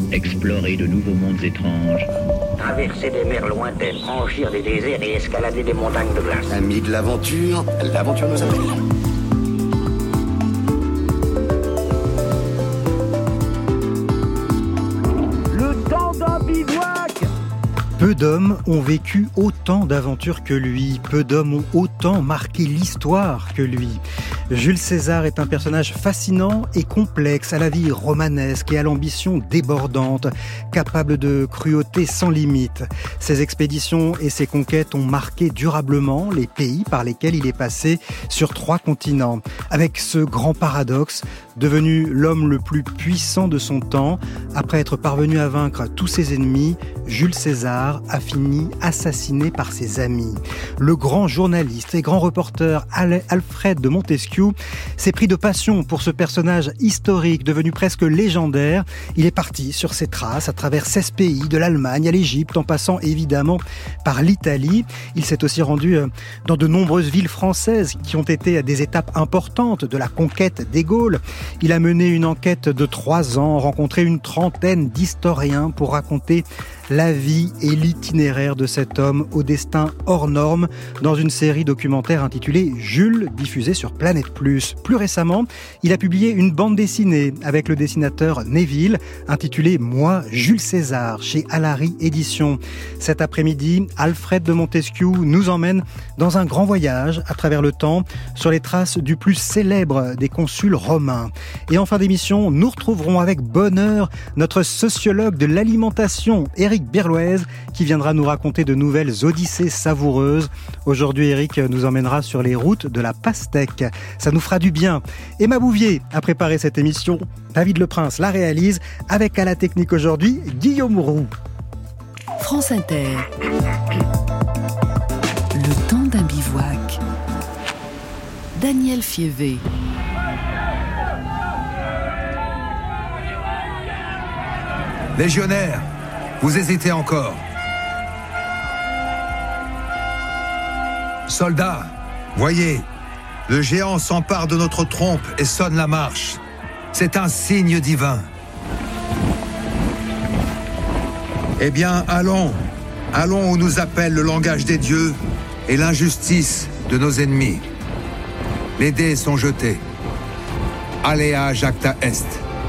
explorer de nouveaux mondes étranges, traverser des mers lointaines, franchir des déserts et escalader des montagnes de glace. Amis de l'aventure, l'aventure nous appelle. Peu d'hommes ont vécu autant d'aventures que lui, peu d'hommes ont autant marqué l'histoire que lui. Jules César est un personnage fascinant et complexe, à la vie romanesque et à l'ambition débordante, capable de cruauté sans limite. Ses expéditions et ses conquêtes ont marqué durablement les pays par lesquels il est passé sur 3 continents. Avec ce grand paradoxe, devenu l'homme le plus puissant de son temps, après être parvenu à vaincre tous ses ennemis, Jules César a fini assassiné par ses amis. Le grand journaliste et grand reporter Alfred de Montesquieu s'est pris de passion pour ce personnage historique devenu presque légendaire. Il est parti sur ses traces à travers 16 pays, de l'Allemagne à l'Égypte, en passant évidemment par l'Italie. Il s'est aussi rendu dans de nombreuses villes françaises qui ont été à des étapes importantes de la conquête des Gaules. Il a mené une enquête de 3 ans, rencontré une trentaine d'historiens pour raconter la vie et l'itinéraire de cet homme au destin hors norme dans une série documentaire intitulée Jules, diffusée sur Planète Plus. Plus récemment, il a publié une bande dessinée avec le dessinateur Neville intitulée Moi, Jules César, chez Alary Éditions. Cet après-midi, Alfred de Montesquieu nous emmène dans un grand voyage à travers le temps sur les traces du plus célèbre des consuls romains. Et en fin d'émission, nous retrouverons avec bonheur notre sociologue de l'alimentation, Éric Berloez, qui viendra nous raconter de nouvelles odyssées savoureuses. Aujourd'hui, Éric nous emmènera sur les routes de la pastèque. Ça nous fera du bien. Emma Bouvier a préparé cette émission. David Leprince la réalise avec à la technique aujourd'hui Guillaume Roux. France Inter. Le temps d'un bivouac. Daniel Fievé. Légionnaires, vous hésitez encore. Soldats, voyez, le géant s'empare de notre trompe et sonne la marche. C'est un signe divin. Eh bien, allons où nous appelle le langage des dieux et l'injustice de nos ennemis. Les dés sont jetés. Alea jacta est.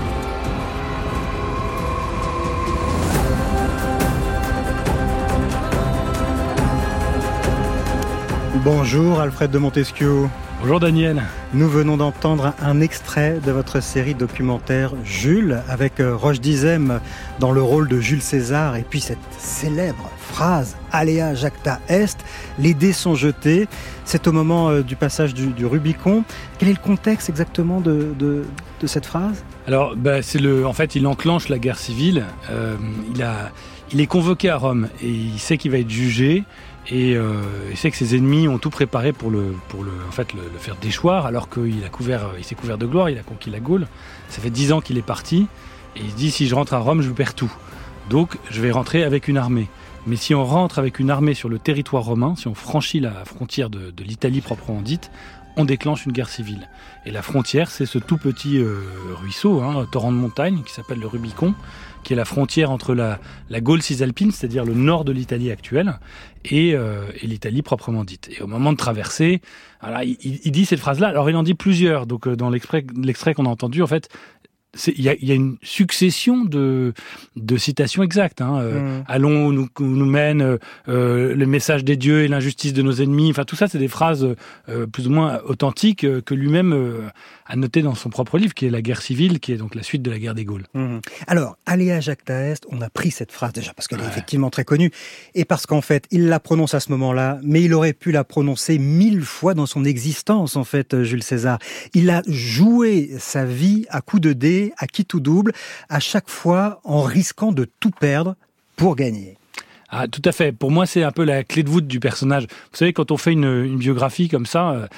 Bonjour Alfred de Montesquieu. Bonjour Daniel. Nous venons d'entendre un extrait de votre série documentaire Jules, avec Roche Dizem dans le rôle de Jules César, et puis cette célèbre phrase « Alea jacta est », les dés sont jetés. C'est au moment du passage du Rubicon. Quel est le contexte exactement de cette phrase ? Alors, en fait, il enclenche la guerre civile. Il est convoqué à Rome et il sait qu'il va être jugé. Et il sait que ses ennemis ont tout préparé pour le faire déchoir, alors qu'il s'est couvert de gloire, il a conquis la Gaule. Ça fait 10 ans qu'il est parti, et il se dit, si je rentre à Rome, je perds tout. Donc, je vais rentrer avec une armée. Mais si on rentre avec une armée sur le territoire romain, si on franchit la frontière de l'Italie proprement dite, on déclenche une guerre civile. Et la frontière, c'est ce tout petit ruisseau, torrent de montagne, qui s'appelle le Rubicon, qui est la frontière entre la Gaule cisalpine, c'est-à-dire le nord de l'Italie actuelle, et l'Italie proprement dite. Et au moment de traverser, voilà, il dit cette phrase-là. Alors, il en dit plusieurs. Donc, dans l'extrait qu'on a entendu, en fait, il y a une succession de citations exactes. Allons où nous mène le message des dieux et l'injustice de nos ennemis. Enfin, tout ça, c'est des phrases plus ou moins authentiques que lui-même a noté dans son propre livre, qui est La guerre civile, qui est donc la suite de la guerre des Gaules. Alors, Alea jacta est, on a pris cette phrase déjà parce qu'elle est effectivement très connue, et parce qu'en fait, il la prononce à ce moment-là, mais il aurait pu la prononcer 1000 fois dans son existence, en fait, Jules César. Il a joué sa vie à coups de dés, à qui tout double, à chaque fois en risquant de tout perdre pour gagner. Ah, tout à fait. Pour moi, c'est un peu la clé de voûte du personnage. Vous savez, quand on fait une biographie comme ça,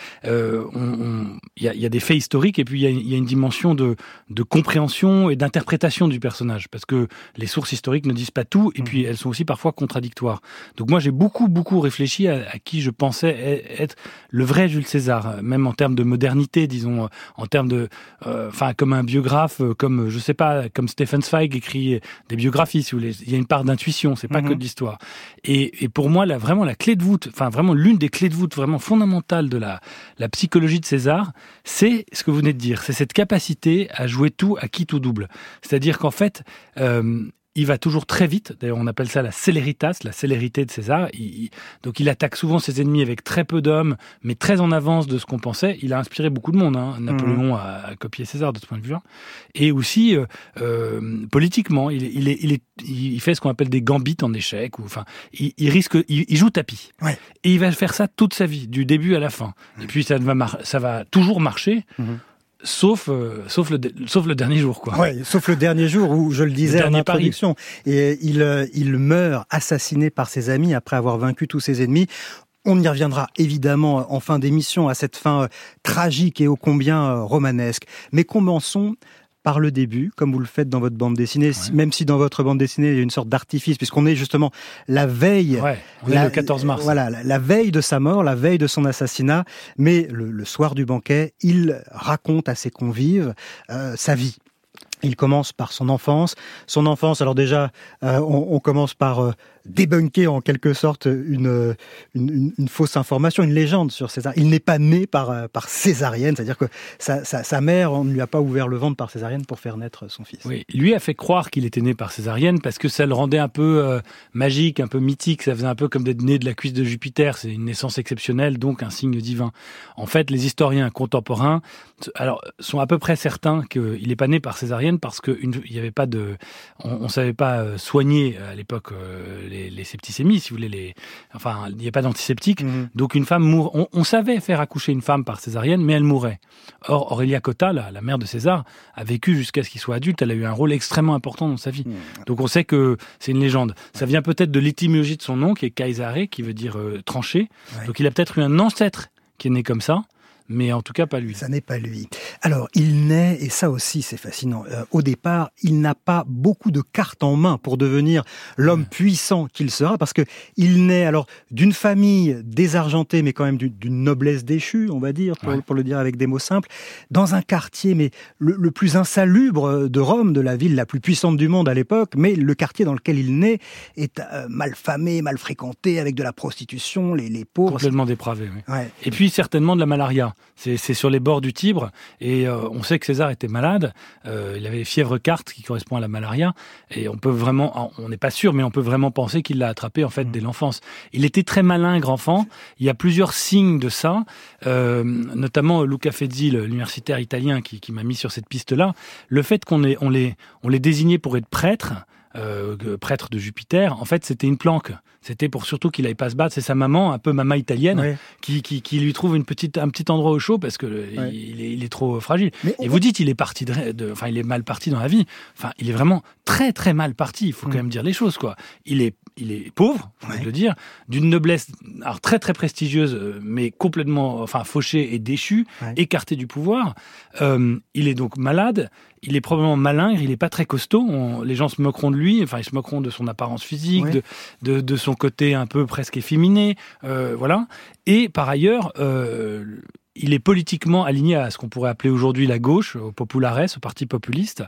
il y a des faits historiques et puis il y a une dimension de compréhension et d'interprétation du personnage. Parce que les sources historiques ne disent pas tout et puis elles sont aussi parfois contradictoires. Donc moi, j'ai beaucoup réfléchi à qui je pensais être le vrai Jules César, même en termes de modernité, disons, en termes de... comme un biographe, comme, je sais pas, comme Stefan Zweig écrit des biographies, si vous voulez. Il y a une part d'intuition, c'est pas que de l'histoire. Et pour moi, vraiment la clé de voûte, vraiment l'une des clés de voûte vraiment fondamentales de la psychologie de César, c'est ce que vous venez de dire, c'est cette capacité à jouer tout à qui tout double. C'est-à-dire qu'en fait, il va toujours très vite. D'ailleurs, on appelle ça la céléritas, la célérité de César. Donc, il attaque souvent ses ennemis avec très peu d'hommes, mais très en avance de ce qu'on pensait. Il a inspiré beaucoup de monde. Napoléon a copié César de ce point de vue-là. Et aussi, politiquement, il fait ce qu'on appelle des gambits en échec. Il joue tapis. Ouais. Et il va faire ça toute sa vie, du début à la fin. Et puis, ça va toujours marcher. Sauf le dernier jour, quoi. Ouais, sauf le dernier jour où, je le disais en introduction, et il meurt assassiné par ses amis après avoir vaincu tous ses ennemis. On y reviendra évidemment en fin d'émission à cette fin tragique et ô combien romanesque. Mais commençons par le début, comme vous le faites dans votre bande dessinée, même si dans votre bande dessinée, il y a une sorte d'artifice, puisqu'on est justement la veille... on est le 14 mars. Voilà, la veille de sa mort, la veille de son assassinat, mais le soir du banquet, il raconte à ses convives sa vie. Il commence par son enfance. Alors déjà, on commence par débunker en quelque sorte une fausse information, une légende sur César. Il n'est pas né par césarienne, c'est-à-dire que sa mère, on ne lui a pas ouvert le ventre par césarienne pour faire naître son fils. Oui, lui a fait croire qu'il était né par césarienne parce que ça le rendait un peu magique, un peu mythique. Ça faisait un peu comme d'être né de la cuisse de Jupiter. C'est une naissance exceptionnelle, donc un signe divin. En fait, les historiens contemporains sont à peu près certains qu'il n'est pas né par césarienne parce qu'il n'y avait pas on savait pas soigner à l'époque les septicémies, si vous voulez, il n'y a pas d'antiseptique. Donc une femme on savait faire accoucher une femme par césarienne, mais elle mourait. Or, Aurelia Cotta, la mère de César, a vécu jusqu'à ce qu'il soit adulte. Elle a eu un rôle extrêmement important dans sa vie. Donc on sait que c'est une légende. Ça vient peut-être de l'étymologie de son nom, qui est Caesare, qui veut dire tranché. Ouais. Donc il a peut-être eu un ancêtre qui est né comme ça. Mais en tout cas, pas lui. Ça n'est pas lui. Alors, il naît, et ça aussi c'est fascinant, au départ, il n'a pas beaucoup de cartes en main pour devenir l'homme puissant qu'il sera, parce que il naît alors d'une famille désargentée, mais quand même d'une noblesse déchue, on va dire, pour le dire avec des mots simples, dans un quartier mais le plus insalubre de Rome, de la ville la plus puissante du monde à l'époque, mais le quartier dans lequel il naît est mal famé, mal fréquenté, avec de la prostitution, les pauvres... Complètement dépravé, oui. Ouais. Et puis certainement de la malaria. C'est sur les bords du Tibre et on sait que César était malade. Il avait fièvre quarte qui correspond à la malaria et on n'est pas sûr, mais on peut vraiment penser qu'il l'a attrapé en fait dès l'enfance. Il était très malingre enfant. Il y a plusieurs signes de ça, notamment Luca Fezzi, l'universitaire italien qui m'a mis sur cette piste-là. Le fait qu'on les désignait pour être prêtres. Prêtre de Jupiter, en fait c'était une planque. C'était pour surtout qu'il n'aille pas se battre. C'est sa maman, un peu maman italienne, qui lui trouve un petit endroit au chaud parce que il est trop fragile. Et vous dites il est parti il est mal parti dans la vie. Enfin, il est vraiment très très mal parti. Il faut quand même dire les choses, quoi. Il est pauvre, faut le dire, d'une noblesse alors très très prestigieuse, mais complètement fauché et déchu, écarté du pouvoir. Il est donc malade. Il est probablement malingre, il est pas très costaud. Les gens se moqueront de lui, ils se moqueront de son apparence physique, de son côté un peu presque efféminé, voilà. Et par ailleurs, il est politiquement aligné à ce qu'on pourrait appeler aujourd'hui la gauche, au Populares, au parti populiste.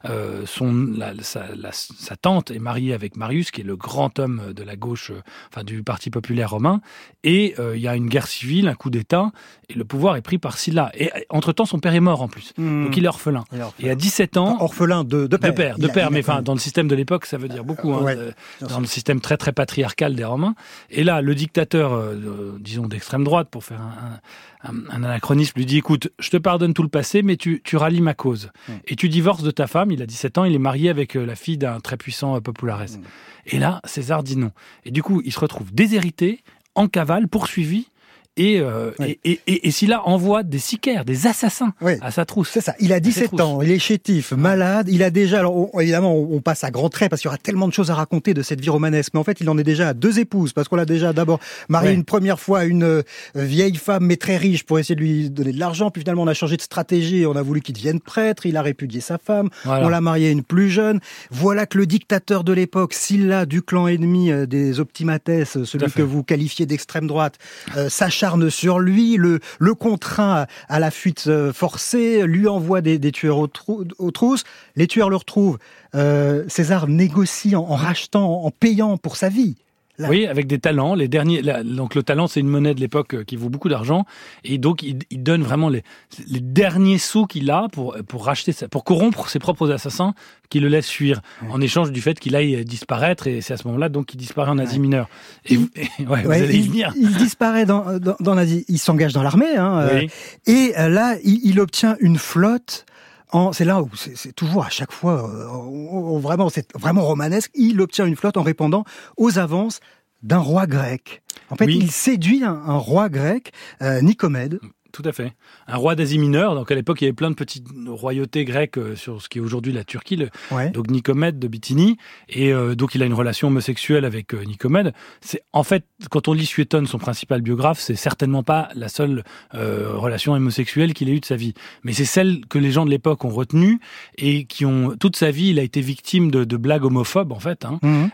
Sa tante est mariée avec Marius, qui est le grand homme de la gauche, du parti populaire romain. Et il y a une guerre civile, un coup d'État, et le pouvoir est pris par Sylla. Et entre-temps, son père est mort en plus. Donc il est orphelin. Et à 17 ans... Orphelin de père. De père, mais dans le système de l'époque, ça veut dire beaucoup. Dans le système très très patriarcal des Romains. Et là, le dictateur, disons d'extrême droite, pour faire un anachronisme, lui dit écoute, je te pardonne tout le passé, mais tu rallies ma cause. Et tu divorces de ta femme, il a 17 ans, il est marié avec la fille d'un très puissant Populares. Et là, César dit non. Et du coup, il se retrouve déshérité, en cavale, poursuivi, Et Sylla envoie des sicaires, des assassins à sa trousse. C'est ça. Il a 17 ans, il est chétif, malade. Il a déjà, alors évidemment, on passe à grands traits parce qu'il y aura tellement de choses à raconter de cette vie romanesque. Mais en fait, il en est déjà à 2 épouses parce qu'on l'a déjà d'abord marié une première fois à une vieille femme mais très riche pour essayer de lui donner de l'argent. Puis finalement, on a changé de stratégie et on a voulu qu'il devienne prêtre. Il a répudié sa femme. Voilà. On l'a marié à une plus jeune. Voilà que le dictateur de l'époque, Sylla, du clan ennemi des Optimates, celui que vous qualifiez d'extrême droite, s'acharne sur lui, le contraint à la fuite forcée, lui envoie des tueurs aux trousses. Les tueurs le retrouvent. César négocie en rachetant, en payant pour sa vie. Là. Oui, avec des talents. Les derniers, donc le talent, c'est une monnaie de l'époque qui vaut beaucoup d'argent, et donc il donne vraiment les derniers sous qu'il a pour racheter ça, pour corrompre ses propres assassins qui le laissent fuir, en échange du fait qu'il aille disparaître, et c'est à ce moment-là donc qu'il disparaît en Asie mineure. Vous allez y venir. Il disparaît dans l'Asie. Il s'engage dans l'armée, et là il obtient une flotte. C'est là où c'est toujours à chaque fois c'est vraiment romanesque. Il obtient une flotte en répondant aux avances d'un roi grec. En fait, il séduit un roi grec, Nicomède. Tout à fait. Un roi d'Asie mineure. Donc à l'époque, il y avait plein de petites royautés grecques sur ce qui est aujourd'hui la Turquie. Donc Nicomède de Bithynie. Et donc il a une relation homosexuelle avec Nicomède. C'est en fait, quand on lit Suétone, son principal biographe, c'est certainement pas la seule relation homosexuelle qu'il ait eue de sa vie. Mais c'est celle que les gens de l'époque ont retenue et qui ont toute sa vie, il a été victime de blagues homophobes en fait.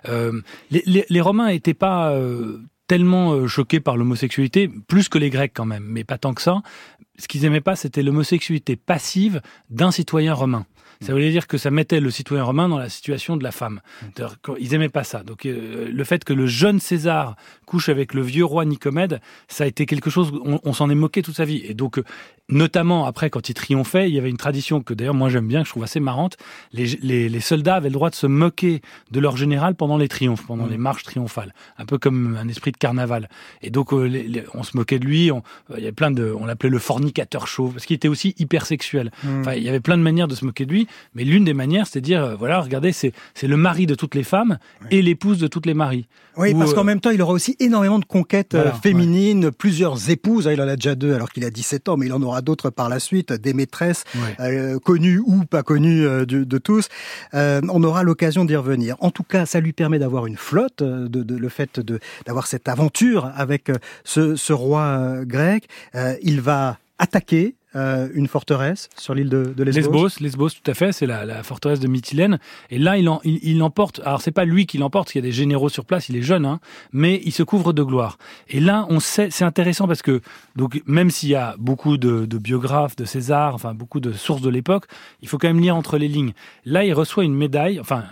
Les Romains n'étaient pas tellement choqués par l'homosexualité, plus que les Grecs quand même, mais pas tant que ça. Ce qu'ils aimaient pas, c'était l'homosexualité passive d'un citoyen romain. Ça voulait dire que ça mettait le citoyen romain dans la situation de la femme. Ils aimaient pas ça. Donc le fait que le jeune César couche avec le vieux roi Nicomède, ça a été quelque chose, on s'en est moqué toute sa vie. Et donc, notamment après, quand il triomphait, il y avait une tradition que d'ailleurs moi j'aime bien, que je trouve assez marrante. Les soldats avaient le droit de se moquer de leur général pendant les triomphes, pendant les marches triomphales. Un peu comme un esprit de carnaval. Et donc on se moquait de lui, il y avait on l'appelait le fornicateur chauve, parce qu'il était aussi hypersexuel. Enfin, il y avait plein de manières de se moquer de lui. Mais l'une des manières, c'est de dire, regardez, c'est le mari de toutes les femmes et l'épouse de toutes les maris. Oui, parce qu'en même temps, il aura aussi énormément de conquêtes féminines, plusieurs épouses. Il en a déjà 2 alors qu'il a 17 ans, mais il en aura d'autres par la suite, des maîtresses connues ou pas connues de tous. On aura l'occasion d'y revenir. En tout cas, ça lui permet d'avoir une flotte, le fait d'avoir cette aventure avec ce roi grec. Il va attaquer une forteresse sur l'île de Lesbos. Lesbos, tout à fait, c'est la forteresse de Mytilène. Et là, il l'emporte. Alors, c'est pas lui qui l'emporte, parce qu'il y a des généraux sur place, il est jeune, mais il se couvre de gloire. Et là, on sait, c'est intéressant parce que, donc, même s'il y a beaucoup de biographes de César, enfin, beaucoup de sources de l'époque, il faut quand même lire entre les lignes. Là, il reçoit une médaille, enfin,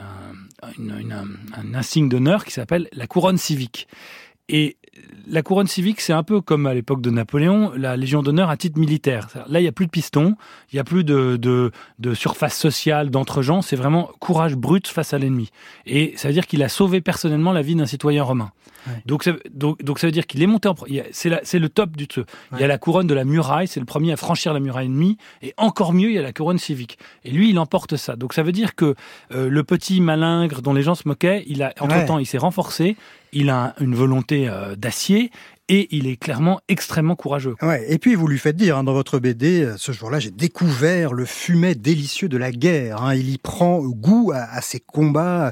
un insigne d'honneur qui s'appelle la couronne civique. Et la couronne civique, c'est un peu comme à l'époque de Napoléon, la Légion d'honneur à titre militaire. Là, il n'y a plus de piston, il n'y a plus de surface sociale, d'entre-gens, c'est vraiment courage brut face à l'ennemi. Et ça veut dire qu'il a sauvé personnellement la vie d'un citoyen romain. Ouais. Donc ça veut dire qu'il est monté c'est le top du truc. Ouais. Il y a la couronne de la muraille, c'est le premier à franchir la muraille ennemie, et encore mieux, il y a la couronne civique. Et lui, il emporte ça. Donc ça veut dire que le petit malingre dont les gens se moquaient, entre-temps, il s'est renforcé, il a une volonté d'acier, et il est clairement extrêmement courageux. Ouais. Et puis vous lui faites dire dans votre BD, ce jour-là, j'ai découvert le fumet délicieux de la guerre. Il y prend goût à ces combats,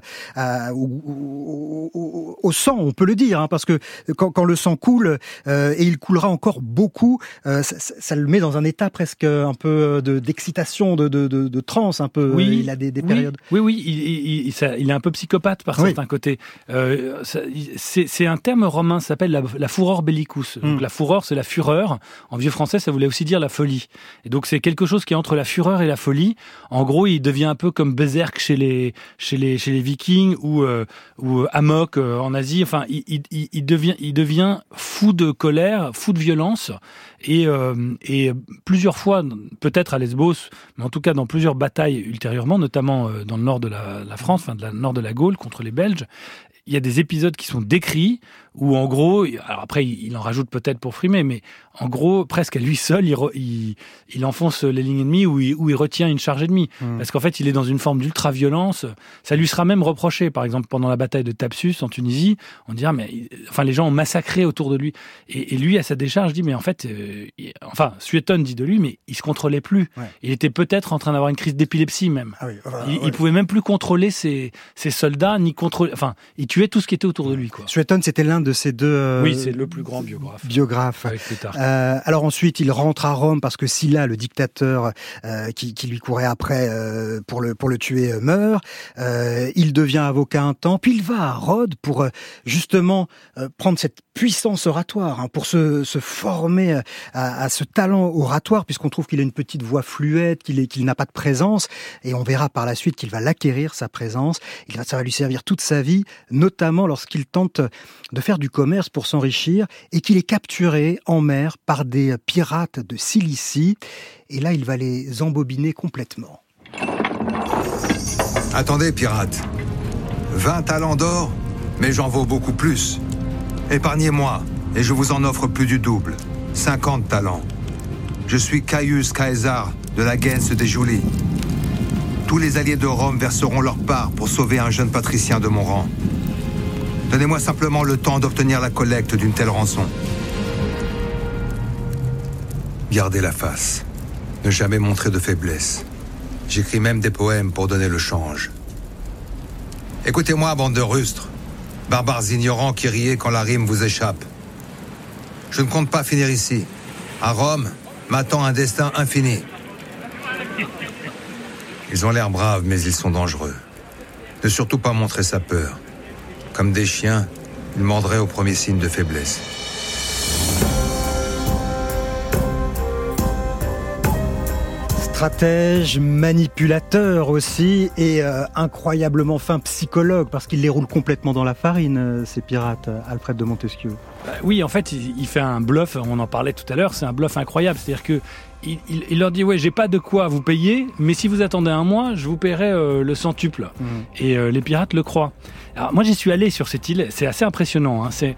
au sang, on peut le dire, parce que quand le sang coule, et il coulera encore beaucoup, ça le met dans un état presque un peu d'excitation, de transe, un peu. Oui, il a des périodes. Oui, il est un peu psychopathe par certains côtés. C'est un terme romain, ça s'appelle la furor bellicus. Donc la fureur, c'est la fureur. En vieux français, ça voulait aussi dire la folie. Et donc c'est quelque chose qui est entre la fureur et la folie. En gros, il devient un peu comme Berserk chez les Vikings ou Amok en Asie. Enfin, il devient fou de colère, fou de violence. Et plusieurs fois, peut-être à Lesbos, mais en tout cas dans plusieurs batailles ultérieurement, notamment dans le nord de la France, enfin le nord de la Gaule contre les Belges. Il y a des épisodes qui sont décrits où, en gros, alors après, il en rajoute peut-être pour frimer, mais en gros, presque à lui seul, il enfonce les lignes ennemies ou il retient une charge ennemie. Parce qu'en fait, il est dans une forme d'ultra-violence. Ça lui sera même reproché. Par exemple, pendant la bataille de Thapsus, en Tunisie, on dira, les gens ont massacré autour de lui. Et lui, à sa décharge, dit, mais en fait, Suétone dit de lui, mais il se contrôlait plus. Ouais. Il était peut-être en train d'avoir une crise d'épilepsie même. Ah oui, il pouvait même plus contrôler ses soldats, ni contrôler. Enfin, il tuait tout ce qui était autour de lui, quoi. Suétone, c'était l'un de ces deux. Oui, c'est le plus grand biographe. Avec alors ensuite, il rentre à Rome parce que Sylla, le dictateur qui lui courait après pour le tuer, meurt. Il devient avocat un temps, puis il va à Rhodes pour justement prendre cette puissance oratoire, pour se former à ce talent oratoire, puisqu'on trouve qu'il a une petite voix fluette, qu'il n'a pas de présence, et on verra par la suite qu'il va l'acquérir, sa présence. Ça va lui servir toute sa vie, notamment lorsqu'il tente de faire du commerce pour s'enrichir, et qu'il est capturé en mer par des pirates de Cilicie, et là il va les embobiner complètement. Attendez, pirates. 20 talents d'or, mais j'en vaux beaucoup plus. Épargnez-moi, et je vous en offre plus du double. 50 talents. Je suis Caius Caesar de la Gens des Julies. Tous les alliés de Rome verseront leur part pour sauver un jeune patricien de mon rang. Donnez-moi simplement le temps d'obtenir la collecte d'une telle rançon. Gardez la face. Ne jamais montrer de faiblesse. J'écris même des poèmes pour donner le change. Écoutez-moi, bande de rustres. Barbares ignorants qui riez quand la rime vous échappe. Je ne compte pas finir ici. À Rome, m'attend un destin infini. Ils ont l'air braves, mais ils sont dangereux. Ne surtout pas montrer sa peur. Comme des chiens, ils mordraient au premier signe de faiblesse. Stratège, manipulateur aussi, et incroyablement fin psychologue, parce qu'il les roule complètement dans la farine, ces pirates, Alfred de Montesquieu. Oui, en fait, il fait un bluff, on en parlait tout à l'heure, c'est un bluff incroyable, c'est-à-dire que il leur dit, ouais, j'ai pas de quoi vous payer, mais si vous attendez un mois, je vous paierai le centuple. Et les pirates le croient. Alors moi, j'y suis allé sur cette île, c'est assez impressionnant. Cette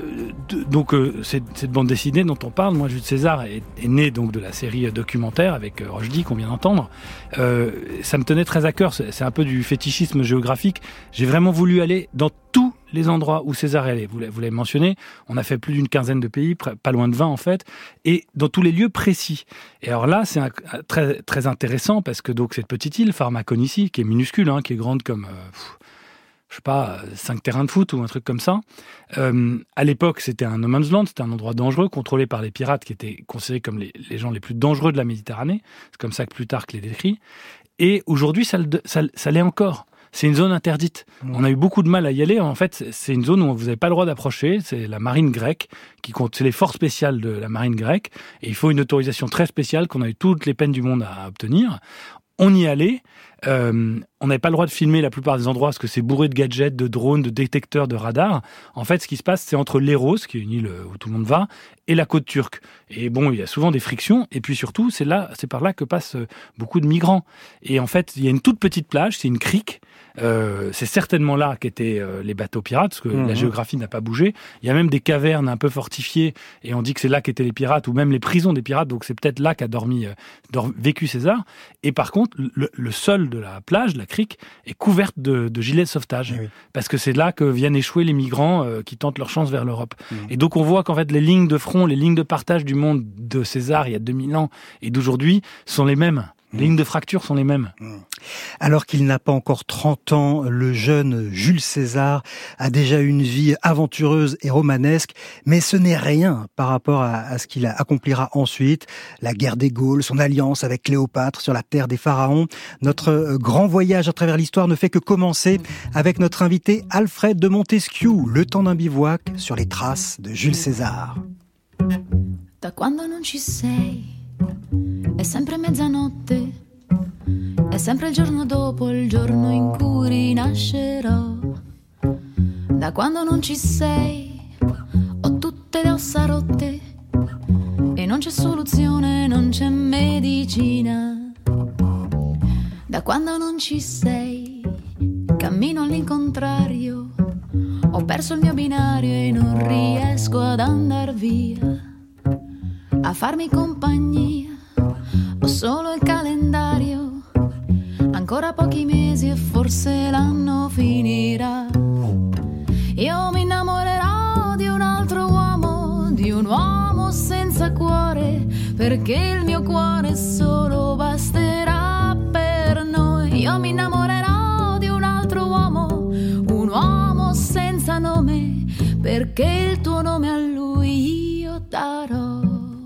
bande dessinée dont on parle, moi, Jules César est né donc de la série documentaire avec Rochdy qu'on vient d'entendre. Ça me tenait très à cœur, c'est un peu du fétichisme géographique. J'ai vraiment voulu aller dans tous les endroits où César est allé. Vous l'avez mentionné, on a fait plus d'une quinzaine de pays, pas loin de 20 en fait, et dans tous les lieux précis. Et alors là, c'est très, très intéressant parce que donc cette petite île, Pharmakonicie, qui est minuscule, qui est grande comme... je sais pas, 5 terrains de foot ou un truc comme ça. À l'époque, c'était un no man's land, c'était un endroit dangereux, contrôlé par les pirates qui étaient considérés comme les gens les plus dangereux de la Méditerranée. C'est comme ça que Plutarque les décrit. Et aujourd'hui, ça l'est encore. C'est une zone interdite. On a eu beaucoup de mal à y aller. En fait, c'est une zone où vous n'avez pas le droit d'approcher. C'est la marine grecque qui compte. C'est les forces spéciales de la marine grecque. Et il faut une autorisation très spéciale qu'on a eu toutes les peines du monde à obtenir. On y allait. On n'avait pas le droit de filmer la plupart des endroits parce que c'est bourré de gadgets, de drones, de détecteurs, de radars. En fait, ce qui se passe, c'est entre Léros, qui est une île où tout le monde va, et la côte turque. Et bon, il y a souvent des frictions. Et puis surtout, c'est par là que passent beaucoup de migrants. Et en fait, il y a une toute petite plage, c'est une crique. C'est certainement là qu'étaient les bateaux pirates, parce que la géographie n'a pas bougé. Il y a même des cavernes un peu fortifiées, et on dit que c'est là qu'étaient les pirates, ou même les prisons des pirates, donc c'est peut-être là qu'a vécu César. Et par contre, le sol de la plage, la crique, est couverte de gilets de sauvetage, parce que c'est là que viennent échouer les migrants qui tentent leur chance vers l'Europe. Et donc on voit qu'en fait les lignes de front, les lignes de partage du monde de César il y a 2000 ans et d'aujourd'hui sont les mêmes. Les lignes de fracture sont les mêmes. Alors qu'il n'a pas encore 30 ans, le jeune Jules César a déjà une vie aventureuse et romanesque, mais ce n'est rien par rapport à ce qu'il accomplira ensuite. La guerre des Gaules, son alliance avec Cléopâtre sur la terre des pharaons. Notre grand voyage à travers l'histoire ne fait que commencer avec notre invité Alfred de Montesquieu, le temps d'un bivouac sur les traces de Jules César. Da quando non ci sei è sempre mezzanotte, è sempre il giorno dopo il giorno in cui rinascerò. Da quando non ci sei ho tutte le ossa rotte e non c'è soluzione, non c'è medicina. Da quando non ci sei cammino all'incontrario, ho perso il mio binario e non riesco ad andar via. a farmi compagnia. Ho solo il calendario, ancora pochi mesi e forse l'anno finirà. Io mi innamorerò di un altro uomo, di un uomo senza cuore, perché il mio cuore solo basterà per noi. Io mi innamorerò di un altro uomo, un uomo senza nome, perché il tuo nome a lui io darò.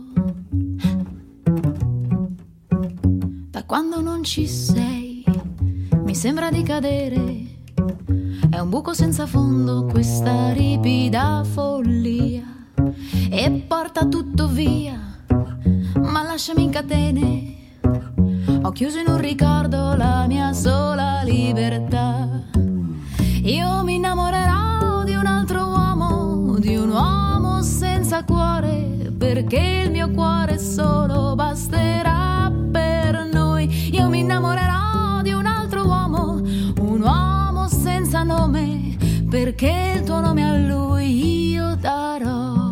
Da quando non ci sei, mi sembra di cadere. È un buco senza fondo questa ripida follia, e porta tutto via, ma lasciami in catene. Ho chiuso in un ricordo la mia sola libertà. Io mi innamorerò di un altro uomo, di un uomo senza cuore, perché il mio cuore solo basterà per noi. Io mi innamorerò di un altro uomo, un uomo senza nome, perché il tuo nome a lui io darò.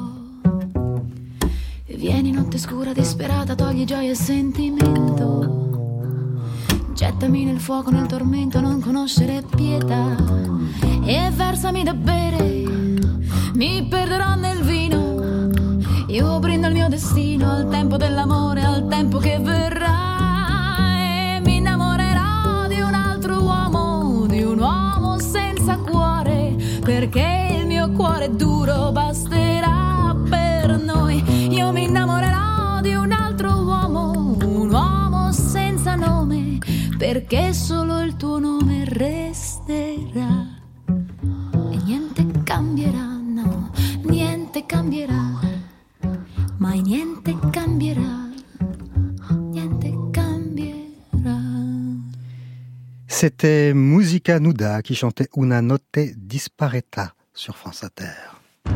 Vieni notte scura disperata, togli gioia e sentimento, gettami nel fuoco, nel tormento, non conoscere pietà, e versami da bere, mi perderò nel vino. Io brindo il mio destino al tempo dell'amore, al tempo che verrà, e mi innamorerò di un altro uomo, di un uomo senza cuore, perché il mio cuore duro basterà per noi. Io mi innamorerò di un altro uomo, un uomo senza nome, perché solo il tuo nome resterà. E niente cambierà, no, niente cambierà, mai niente cambierà, niente cambierà. C'était Musica Nuda qui chantait Una notte disparetta sur France Inter.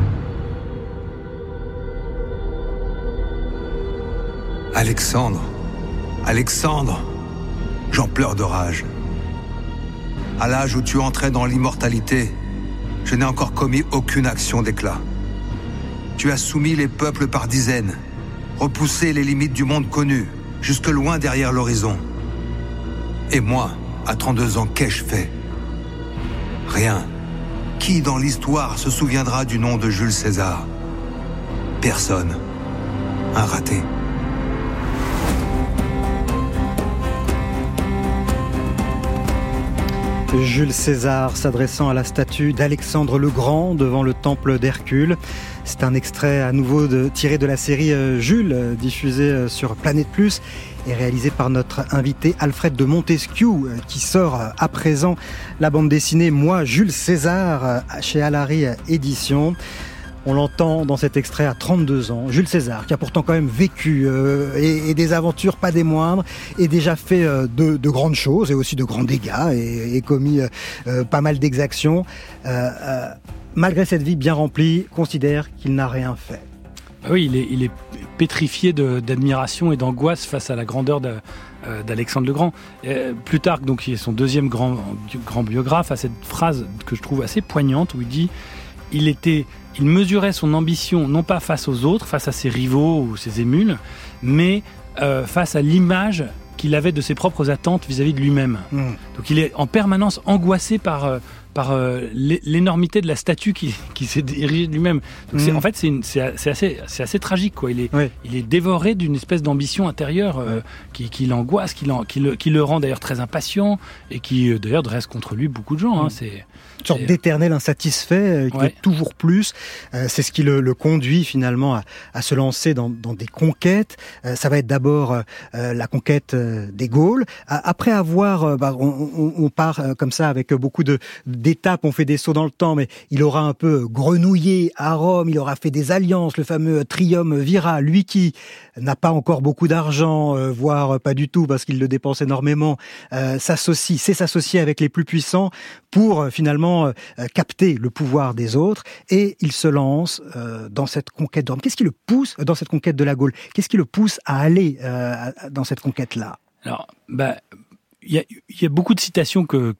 Alexandre, Alexandre, j'en pleure de rage. À l'âge où tu entrais dans l'immortalité, je n'ai encore commis aucune action d'éclat. Tu as soumis les peuples par dizaines, repoussé les limites du monde connu, jusque loin derrière l'horizon. Et moi, à 32 ans, qu'ai-je fait? Rien. Qui dans l'histoire se souviendra du nom de Jules César? Personne. Un raté. Jules César s'adressant à la statue d'Alexandre le Grand devant le temple d'Hercule. C'est un extrait à nouveau tiré de la série Jules, diffusée sur Planète Plus et réalisé par notre invité Alfred de Montesquiou, qui sort à présent la bande dessinée Moi, Jules César, chez Alary Éditions. On l'entend dans cet extrait à 32 ans. Jules César, qui a pourtant quand même vécu et des aventures pas des moindres, et déjà fait de grandes choses et aussi de grands dégâts et commis pas mal d'exactions. Malgré cette vie bien remplie, considère qu'il n'a rien fait. Oui, il est pétrifié d'admiration et d'angoisse face à la grandeur d'Alexandre le Grand. Plutarque, donc, qui est son deuxième grand biographe, a cette phrase que je trouve assez poignante où il dit « Il mesurait son ambition non pas face aux autres, face à ses rivaux ou ses émules, mais face à l'image qu'il avait de ses propres attentes vis-à-vis de lui-même. Donc il est en permanence angoissé par l'énormité de la statue qui s'est érigée de lui-même. Donc en fait, c'est assez tragique, quoi. Il est dévoré d'une espèce d'ambition intérieure qui l'angoisse, qui le rend d'ailleurs très impatient et qui d'ailleurs dresse contre lui beaucoup de gens. C'est une sorte d'éternel insatisfait qui veut toujours plus. C'est ce qui le conduit finalement à se lancer dans des conquêtes. Ça va être d'abord la conquête des Gaules. Après avoir, on part comme ça avec beaucoup d'étapes, on fait des sauts dans le temps, mais il aura un peu grenouillé à Rome, il aura fait des alliances, le fameux triumvirat, lui qui n'a pas encore beaucoup d'argent, voire pas du tout parce qu'il le dépense énormément, sait s'associer avec les plus puissants pour finalement capter le pouvoir des autres, et il se lance dans cette conquête de Rome. Qu'est-ce qui le pousse dans cette conquête de la Gaule? Qu'est-ce qui le pousse à aller dans cette conquête-là? Alors, il y a beaucoup de citations que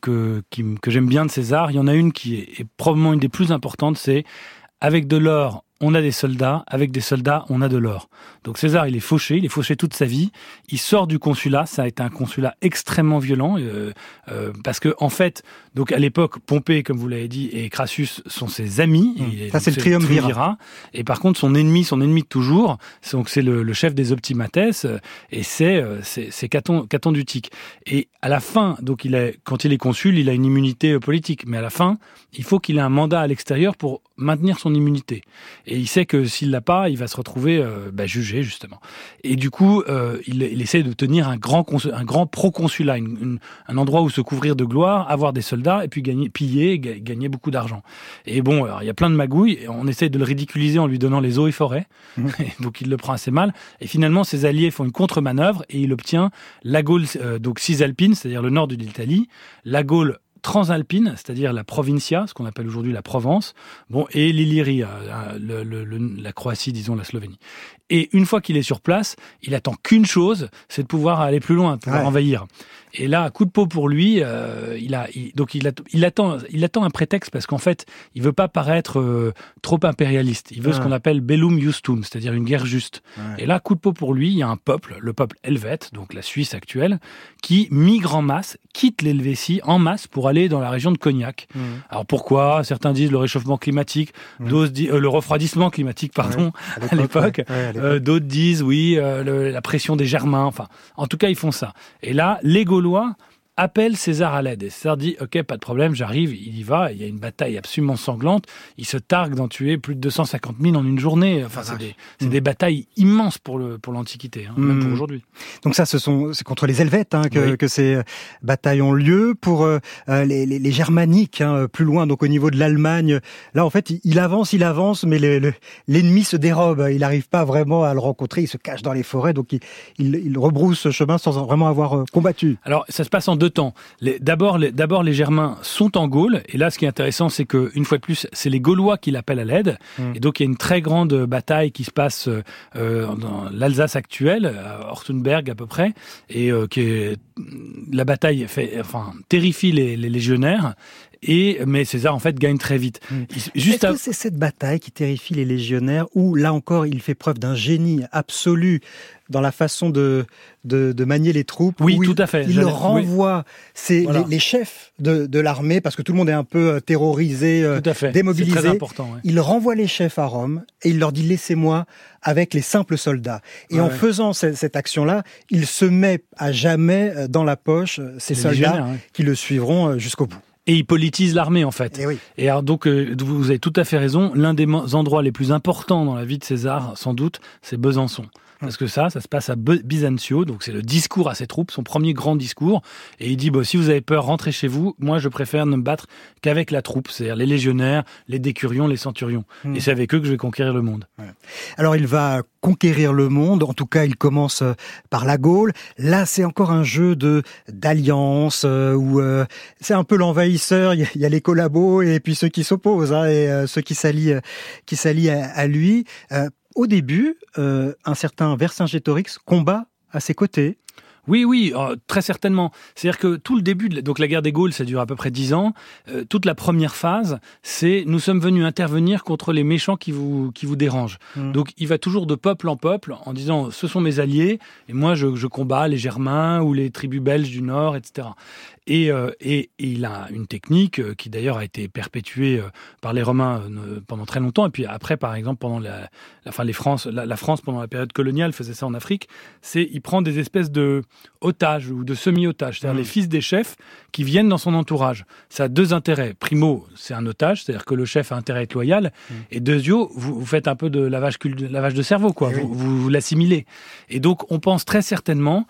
j'aime bien de César. Il y en a une qui est probablement une des plus importantes, c'est « Avec de l'or on a des soldats, avec des soldats, on a de l'or. Donc César, il est fauché toute sa vie, il sort du consulat, ça a été un consulat extrêmement violent, parce que en fait, donc à l'époque, Pompée, comme vous l'avez dit, et Crassus sont ses amis. Ça, c'est le triumvirat. Et par contre, son ennemi de toujours, donc c'est le chef des Optimates, et c'est Caton d'Utique. Et à la fin, donc quand il est consul, il a une immunité politique, mais à la fin, il faut qu'il ait un mandat à l'extérieur pour maintenir son immunité. Et il sait que s'il l'a pas, il va se retrouver jugé, justement. Et du coup, il essaie de tenir un grand proconsulat, un endroit où se couvrir de gloire, avoir des soldats, et puis gagner beaucoup d'argent. Et bon, alors, il y a plein de magouilles, et on essaie de le ridiculiser en lui donnant les eaux et forêts, donc il le prend assez mal. Et finalement, ses alliés font une contre-manœuvre, et il obtient la Gaule donc cisalpine, c'est-à-dire le nord de l'Italie, la Gaule transalpine, c'est-à-dire la Provincia, ce qu'on appelle aujourd'hui la Provence, et l'Illyrie, la Croatie, disons la Slovénie. Et une fois qu'il est sur place, il attend qu'une chose, c'est de pouvoir aller plus loin, de pouvoir envahir. Et là, coup de peau pour lui, il attend un prétexte parce qu'en fait, il veut pas paraître trop impérialiste. Il veut ce qu'on appelle bellum justum, c'est-à-dire une guerre juste. Et là, coup de peau pour lui, il y a un peuple, le peuple helvète, donc la Suisse actuelle, qui migre en masse, quitte l'Helvétie en masse pour aller dans la région de Cognac. Alors pourquoi ? Certains disent le réchauffement climatique, d'autres disent le refroidissement climatique, à l'époque. D'autres disent la pression des Germains. Enfin, en tout cas, ils font ça. Et là, les Gaulois appelle César à l'aide. Et César dit « Ok, pas de problème, j'arrive », il y va. Il y a une bataille absolument sanglante. Il se targue d'en tuer plus de 250 000 en une journée. Enfin, c'est des batailles immenses pour l'Antiquité, même pour aujourd'hui. Donc ça, c'est contre les Helvètes que ces batailles ont lieu. Pour les Germaniques, plus loin, donc au niveau de l'Allemagne, là, en fait, il avance, mais l'ennemi se dérobe. Il n'arrive pas vraiment à le rencontrer. Il se cache dans les forêts, donc il rebrousse ce chemin sans vraiment avoir combattu. Alors, ça se passe en deux temps. D'abord, les Germains sont en Gaule, et là, ce qui est intéressant, c'est que une fois de plus, c'est les Gaulois qui l'appellent à l'aide, et donc il y a une très grande bataille qui se passe dans l'Alsace actuelle, à Ortenberg à peu près, et la bataille terrifie les légionnaires. Mais César, en fait, gagne très vite. Est-ce que c'est cette bataille qui terrifie les légionnaires, où, là encore, il fait preuve d'un génie absolu dans la façon de manier les troupes? Oui, tout à fait. Il renvoie les chefs de l'armée, parce que tout le monde est un peu terrorisé, démobilisé. C'est très important. Ouais. Il renvoie les chefs à Rome, et il leur dit « Laissez-moi avec les simples soldats ». Et en faisant cette action-là, il se met à jamais dans la poche ces soldats qui le suivront jusqu'au bout. Et il politise l'armée, en fait. Et alors, donc, vous avez tout à fait raison. L'un des endroits les plus importants dans la vie de César, sans doute, c'est Besançon. Parce que ça se passe à Bisancio, donc c'est le discours à ses troupes, son premier grand discours. Et il dit, si vous avez peur, rentrez chez vous. Moi, je préfère ne me battre qu'avec la troupe, c'est-à-dire les légionnaires, les décurions, les centurions. Et c'est avec eux que je vais conquérir le monde. Alors, il va conquérir le monde. En tout cas, il commence par la Gaule. Là, c'est encore un jeu d'alliance où c'est un peu l'envahisseur. Il y a les collabos et puis ceux qui s'opposent, et ceux qui s'allient à lui. Au début, un certain Vercingétorix combat à ses côtés. Oui, très certainement. C'est-à-dire que tout le début, donc la guerre des Gaules, ça dure à peu près 10 ans. Toute la première phase, c'est nous sommes venus intervenir contre les méchants qui vous dérangent. Donc il va toujours de peuple en peuple en disant ce sont mes alliés et moi je combats les Germains ou les tribus belges du Nord, etc. Et il a une technique qui d'ailleurs a été perpétuée par les Romains pendant très longtemps. Et puis après, par exemple, pendant la France pendant la période coloniale faisait ça en Afrique. Il prend des espèces de otages ou de semi-otages, c'est-à-dire les fils des chefs qui viennent dans son entourage. Ça a deux intérêts. Primo, c'est un otage, c'est-à-dire que le chef a intérêt à être loyal. Et deuxio, vous faites un peu de lavage de cerveau, quoi. Vous l'assimilez. Et donc, on pense très certainement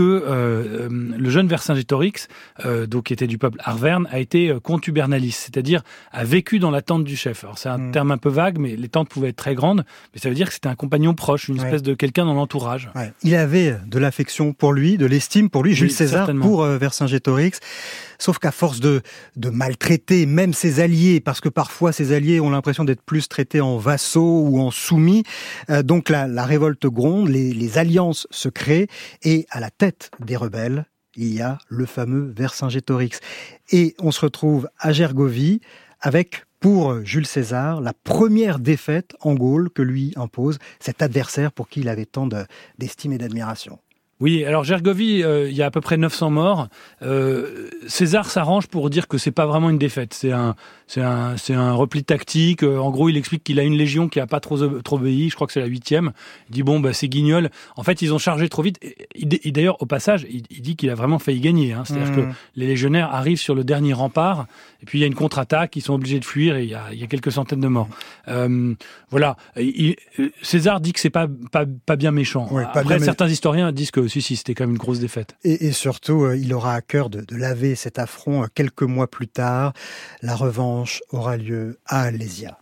que le jeune Vercingétorix, donc qui était du peuple arverne, a été contubernalis, c'est-à-dire a vécu dans la tente du chef. Alors c'est un terme un peu vague, mais les tentes pouvaient être très grandes, mais ça veut dire que c'était un compagnon proche, une espèce de quelqu'un dans l'entourage. Il avait de l'affection pour lui, de l'estime pour lui, Jules César, certainement. Pour Vercingétorix. Sauf qu'à force de maltraiter même ses alliés, parce que parfois ses alliés ont l'impression d'être plus traités en vassaux ou en soumis, donc la révolte gronde, les alliances se créent, et à la tête des rebelles, il y a le fameux Vercingétorix. Et on se retrouve à Gergovie avec pour Jules César, la première défaite en Gaule que lui impose cet adversaire pour qui il avait tant d'estime et d'admiration. Oui, alors Gergovie, il y a à peu près 900 morts. César s'arrange pour dire que c'est pas vraiment une défaite. C'est un repli tactique. En gros, il explique qu'il a une légion qui a pas trop obéi. Je crois que c'est la 8e. Il dit c'est Guignol. En fait, ils ont chargé trop vite. Et d'ailleurs, au passage, il dit qu'il a vraiment failli gagner. C'est-à-dire que les légionnaires arrivent sur le dernier rempart. Et puis il y a une contre-attaque. Ils sont obligés de fuir. Et il y a quelques centaines de morts. Voilà. César dit que c'est pas bien méchant. Ouais, Après, certains historiens disent que si, c'était quand même une grosse défaite. Et surtout, il aura à cœur de laver cet affront quelques mois plus tard. La revanche aura lieu à Alésia.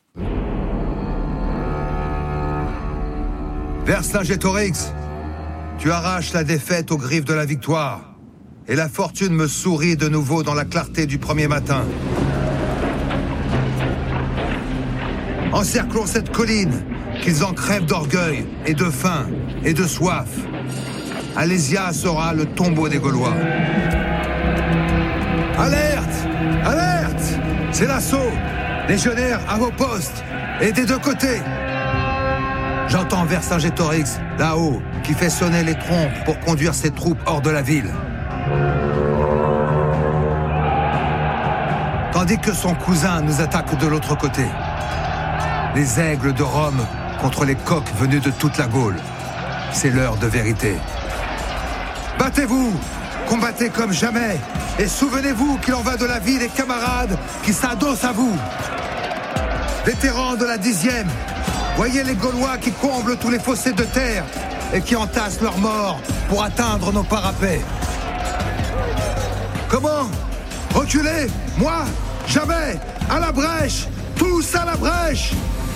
Vercingétorix, tu arraches la défaite aux griffes de la victoire. Et la fortune me sourit de nouveau dans la clarté du premier matin. Encerclons cette colline, qu'ils en crèvent d'orgueil et de faim et de soif. Alésia sera le tombeau des Gaulois. Alerte! Alerte! C'est l'assaut! Légionnaires à vos postes! Et des deux côtés! J'entends Vercingétorix, là-haut, qui fait sonner les trompes pour conduire ses troupes hors de la ville. Tandis que son cousin nous attaque de l'autre côté. Les aigles de Rome contre les coqs venus de toute la Gaule. C'est l'heure de vérité. Battez-vous, combattez comme jamais, et souvenez-vous qu'il en va de la vie des camarades qui s'adossent à vous. Vétérans de la 10e, voyez les Gaulois qui comblent tous les fossés de terre et qui entassent leurs morts pour atteindre nos parapets. Comment? Reculez? Moi? Jamais! À la brèche! Tous à la brèche!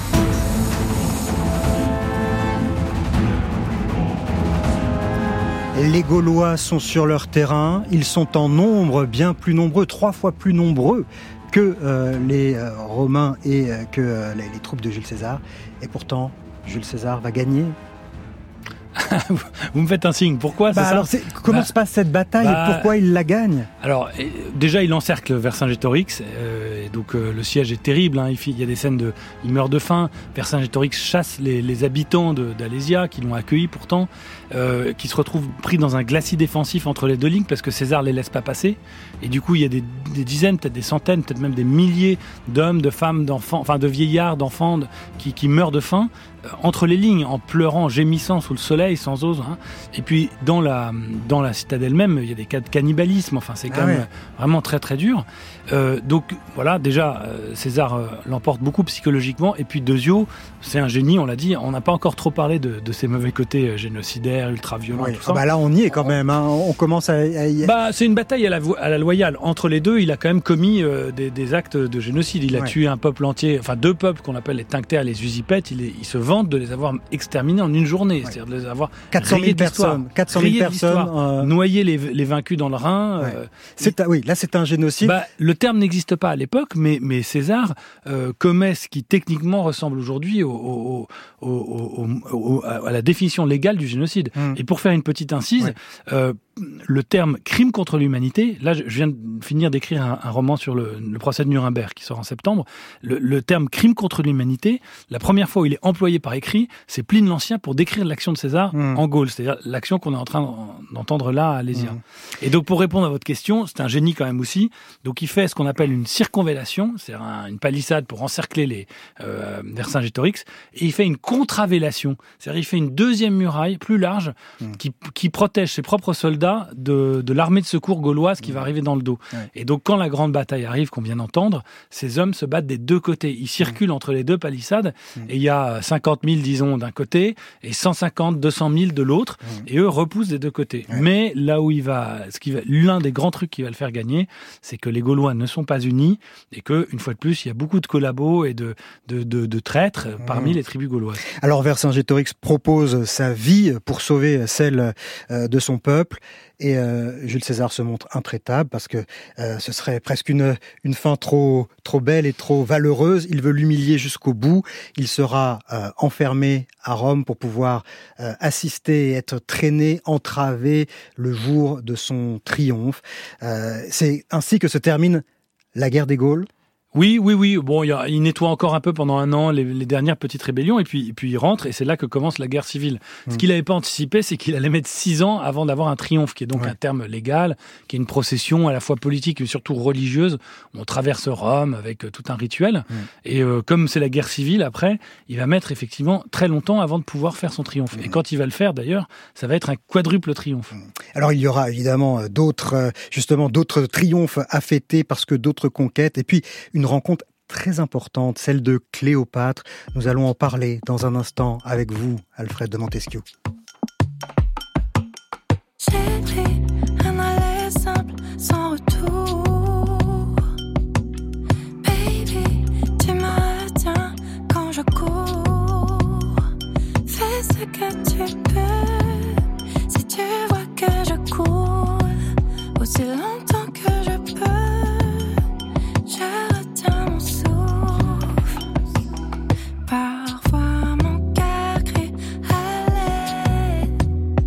Les Gaulois sont sur leur terrain, ils sont en nombre bien plus nombreux, 3 fois plus nombreux que les Romains et que les troupes de Jules César. Et pourtant, Jules César va gagner. Vous me faites un signe. Pourquoi c'est ça alors comment se passe cette bataille et pourquoi il la gagne? Alors, déjà, il encercle Vercingétorix. Donc, le siège est terrible. Il y a des scènes il meurt de faim. Vercingétorix chasse les habitants d'Alésia qui l'ont accueilli pourtant, qui se retrouvent pris dans un glacis défensif entre les deux lignes parce que César les laisse pas passer. Et du coup, il y a des dizaines, peut-être des centaines, peut-être même des milliers d'hommes, de femmes, d'enfants, enfin de vieillards, d'enfants qui meurent de faim entre les lignes, en pleurant, gémissant sous le soleil, sans ose. Et puis dans la citadelle même, il y a des cas de cannibalisme. Enfin, c'est quand même vraiment très très dur. Donc voilà, déjà César l'emporte beaucoup psychologiquement. Et puis Dezio, c'est un génie, on l'a dit. On n'a pas encore trop parlé de ses mauvais côtés génocidaires, ultra-violents. Tout ça. Là, on y est quand même. On commence à c'est une bataille à la loyale. Entre les deux, il a quand même commis des actes de génocide. Il a tué un peuple entier, enfin 2 peuples qu'on appelle les Tinctaires, les Usipètes. Il se vante de les avoir exterminés en une journée, c'est-à-dire de les avoir 400 000 personnes, noyer les vaincus dans le Rhin. Là c'est un génocide. Le terme n'existe pas à l'époque, mais César commet ce qui techniquement ressemble aujourd'hui à la définition légale du génocide. Et pour faire une petite incise, le terme crime contre l'humanité, là je viens de finir d'écrire un roman sur le procès de Nuremberg qui sort en septembre, le terme crime contre l'humanité, la première fois où il est employé par écrit, c'est Pline l'Ancien pour décrire l'action de César en Gaule, c'est-à-dire l'action qu'on est en train d'entendre là à Alésia. Et donc pour répondre à votre question, c'est un génie quand même aussi, donc il fait ce qu'on appelle une circonvallation, c'est-à-dire une palissade pour encercler les Vercingétorix, et il fait une contravellation, c'est-à-dire il fait une deuxième muraille plus large qui protège ses propres soldats de l'armée de secours gauloise qui va arriver dans le dos. Et donc quand la grande bataille arrive, qu'on vient d'entendre, ces hommes se battent des deux côtés. Ils circulent entre les deux palissades et il y a 50 000, disons, d'un côté et 150, 200 000 de l'autre et eux repoussent des deux côtés. Mais là où l'un des grands trucs qui va le faire gagner, c'est que les Gaulois ne sont pas unis et que, une fois de plus, il y a beaucoup de collabos et de traîtres parmi les tribus gauloises. Alors Vercingétorix propose sa vie pour sauver celle de son peuple. Et Jules César se montre intraitable parce que ce serait presque une fin trop belle et trop valeureuse. Il veut l'humilier jusqu'au bout. Il sera enfermé à Rome pour pouvoir assister et être traîné, entravé le jour de son triomphe. C'est ainsi que se termine la guerre des Gaules. Oui. Bon, il nettoie encore un peu pendant un an les dernières petites rébellions, et puis il rentre, et c'est là que commence la guerre civile. Ce qu'il n'avait pas anticipé, c'est qu'il allait mettre 6 ans avant d'avoir un triomphe, qui est donc un terme légal, qui est une procession à la fois politique et surtout religieuse. On traverse Rome avec tout un rituel, et comme c'est la guerre civile, après, il va mettre effectivement très longtemps avant de pouvoir faire son triomphe. Et quand il va le faire, d'ailleurs, ça va être un quadruple triomphe. Alors il y aura évidemment d'autres triomphes à fêter, parce que d'autres conquêtes, et puis une rencontre très importante, celle de Cléopâtre. Nous allons en parler dans un instant avec vous, Alfred de Montesquieu. J'ai pris un aller simple sans retour. Baby, tu me retiens quand je cours. Fais ce que tu peux, si tu vois que je cours aussi longtemps que je peux. Je retiens mon souffle. Parfois mon cœur crie à l'aide.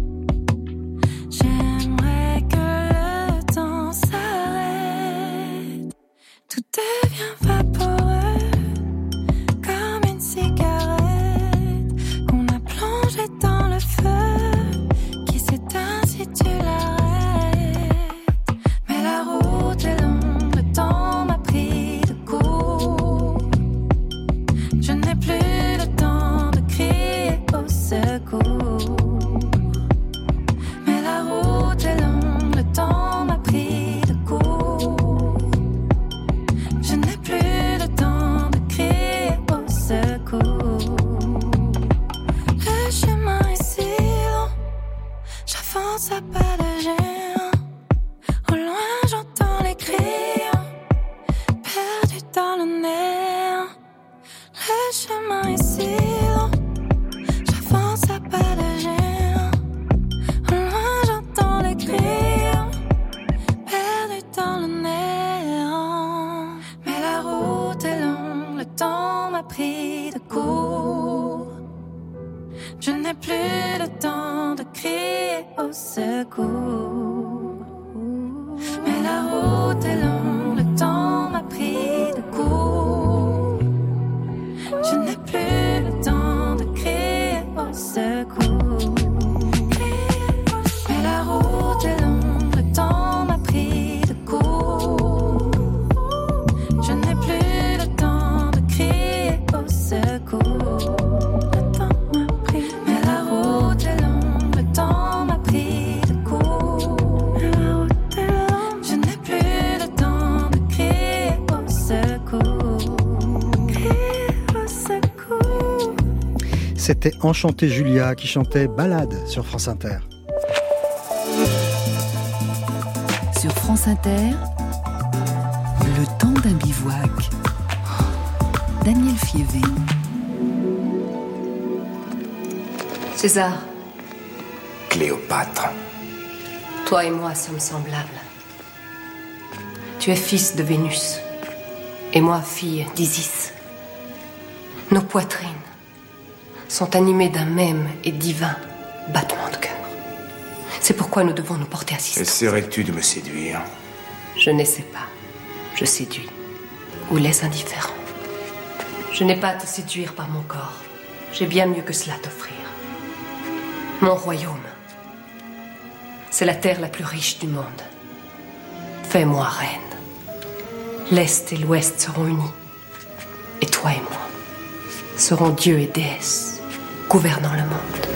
J'aimerais que le temps s'arrête. Tout devient vaporeux, comme une cigarette qu'on a plongée dans le feu, qui s'éteint si tu l'arrêtes. Mais la route est longue, le temps m'a pris de court. Je n'ai plus le temps de crier au secours. Mais la route est longue, le temps m'a pris de court. Je n'ai plus le temps de crier au secours. Le chemin est si long, j'avance à pas de géant. Au loin j'entends les cris, perdu dans le néant. Le chemin est si long, j'avance à pas de géant. Au loin j'entends les cris, perdu dans le néant. Mais la route est longue, le temps m'a pris de court. Je n'ai plus le temps de crier au secours. Mais la route est longue, le temps m'a pris de court. Je n'ai plus le temps de crier au secours. Mais la route est longue, le temps m'a pris de court. Je n'ai plus le temps de crier au secours. Le temps m'a pris. Mais la route est longue, le temps m'a pris de court. Mais la route est longue, je n'ai plus le temps de crier au secours. Crier au secours. C'était Enchanté Julia qui chantait Balade sur France Inter. Sur France Inter, le temps d'un bivouac. Daniel Fievé. César, Cléopâtre. toi et moi sommes semblables. Tu es fils de Vénus, et moi fille d'Isis. Nos poitrines sont animées d'un même et divin battement de cœur. C'est pourquoi nous devons nous porter assistance. Essaierais-tu de me séduire? Je n'essaie pas, je séduis, ou laisse indifférent. Je n'ai pas à te séduire par mon corps. J'ai bien mieux que cela à t'offrir. Mon royaume, c'est la terre la plus riche du monde. Fais-moi reine. L'Est et l'Ouest seront unis. Et toi et moi serons dieux et déesses, gouvernant le monde.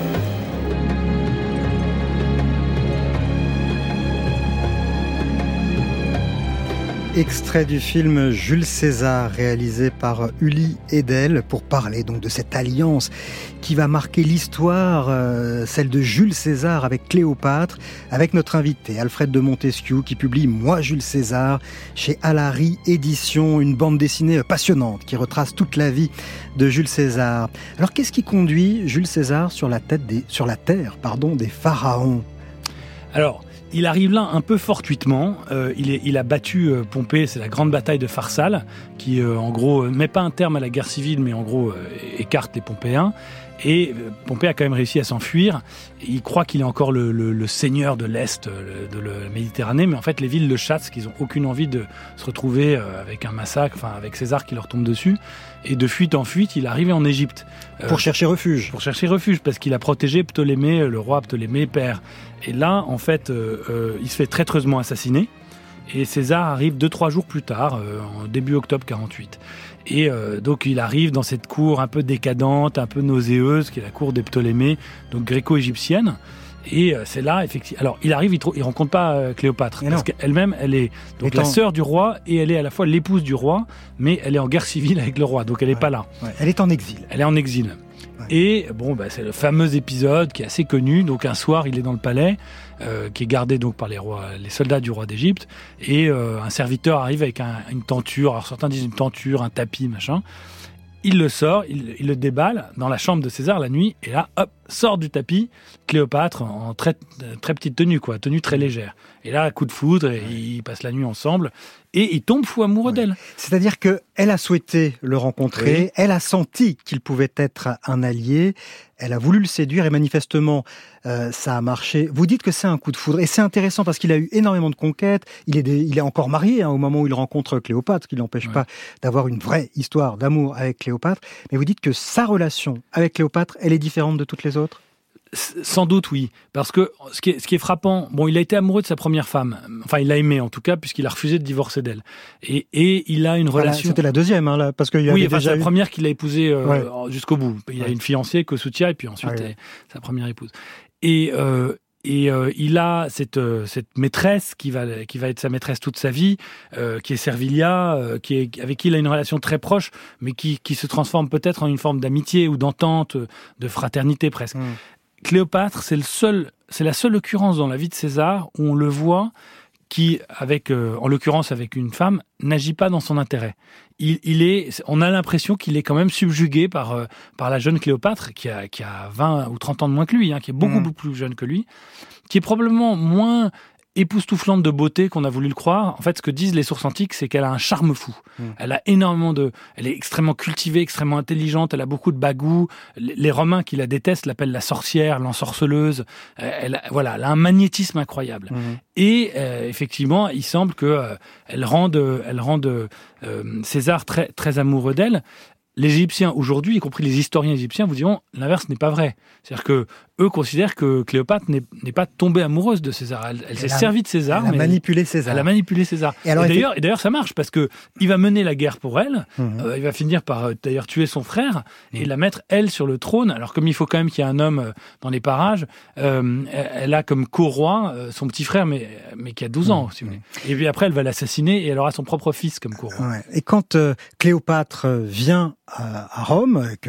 Extrait du film Jules César, réalisé par Ully Edel, pour parler donc de cette alliance qui va marquer l'histoire, celle de Jules César avec Cléopâtre, avec notre invité Alfred de Montesquieu qui publie Moi Jules César chez Alary Éditions, une bande dessinée passionnante qui retrace toute la vie de Jules César. Alors qu'est-ce qui conduit Jules César sur la terre des pharaons? Alors, il arrive là un peu fortuitement. Il a battu Pompée, c'est la grande bataille de Pharsale, qui en gros met pas un terme à la guerre civile, mais en gros écarte les Pompéens. Et Pompée a quand même réussi à s'enfuir. Il croit qu'il est encore le seigneur de l'Est, de la Méditerranée, mais en fait les villes le chassent, qu'ils n'ont aucune envie de se retrouver avec un massacre, enfin avec César qui leur tombe dessus. Et de fuite en fuite, il arrive en Égypte. Pour chercher refuge. Pour chercher refuge, parce qu'il a protégé Ptolémée, le roi Ptolémée père. Et là, en fait, il se fait traîtreusement assassiner. Et César arrive 2-3 jours plus tard, en début octobre 48. Et donc il arrive dans cette cour un peu décadente, un peu nauséeuse, qui est la cour des Ptolémées, donc gréco-égyptienne. Et c'est là, effectivement. Alors il arrive, il rencontre pas Cléopâtre, parce qu'elle-même, elle est donc la sœur du roi et elle est à la fois l'épouse du roi, mais elle est en guerre civile avec le roi, donc elle est pas là. Ouais. Elle est en exil. Elle est en exil. Ouais. Et bon, c'est le fameux épisode qui est assez connu. Donc un soir, il est dans le palais, qui est gardé donc par les soldats du roi d'Égypte, et un serviteur arrive avec une tenture. Alors certains disent une tenture, un tapis, machin. Il le sort, il le déballe dans la chambre de César la nuit, et là, hop, sort du tapis Cléopâtre en très, très petite tenue, tenue très légère. Et là, coup de foudre, et ils passent la nuit ensemble, et il tombe fou amoureux d'elle. C'est-à-dire qu'elle a souhaité le rencontrer, elle a senti qu'il pouvait être un allié, elle a voulu le séduire, et manifestement, ça a marché. Vous dites que c'est un coup de foudre, et c'est intéressant parce qu'il a eu énormément de conquêtes, il est encore marié au moment où il rencontre Cléopâtre, ce qui ne l'empêche pas d'avoir une vraie histoire d'amour avec Cléopâtre, mais vous dites que sa relation avec Cléopâtre, elle est différente de toutes les autres ? Sans doute, oui. Parce que ce qui est frappant, il a été amoureux de sa première femme. Enfin, il l'a aimée, en tout cas, puisqu'il a refusé de divorcer d'elle. Et il a une relation... C'était la deuxième, là, parce qu'il y avait déjà c'est la première qu'il a épousée jusqu'au bout. Il a une fiancée, Kossuthia, et puis ensuite, sa première épouse. Et il a cette maîtresse qui va être sa maîtresse toute sa vie, qui est Servilia, avec qui il a une relation très proche, mais qui se transforme peut-être en une forme d'amitié ou d'entente, de fraternité presque. Cléopâtre, c'est la seule occurrence dans la vie de César où on le voit qui, en l'occurrence avec une femme, n'agit pas dans son intérêt. On a l'impression qu'il est quand même subjugué par la jeune Cléopâtre, qui a 20 ou 30 ans de moins que lui, qui est beaucoup plus jeune que lui, qui est probablement moins époustouflante de beauté qu'on a voulu le croire. En fait, ce que disent les sources antiques, c'est qu'elle a un charme fou. Elle a elle est extrêmement cultivée, extrêmement intelligente, elle a beaucoup de bagou. Les Romains qui la détestent l'appellent la sorcière, l'ensorceleuse. Elle a un magnétisme incroyable. Et effectivement, il semble que elle rende César très, très amoureux d'elle. Les Égyptiens aujourd'hui, y compris les historiens égyptiens, vous diront l'inverse n'est pas vrai. C'est-à-dire que eux considèrent que Cléopâtre n'est pas tombée amoureuse de César. Elle s'est servie de César. Elle a manipulé César. Elle a manipulé César. Et d'ailleurs, ça marche parce que il va mener la guerre pour elle. Il va finir par d'ailleurs tuer son frère et la mettre elle sur le trône. Alors comme il faut quand même qu'il y ait un homme dans les parages, elle a comme co-roi son petit frère, mais qui a 12 ans, si vous voulez. Et puis après, elle va l'assassiner et elle aura son propre fils comme co-roi. Et quand Cléopâtre vient à Rome, que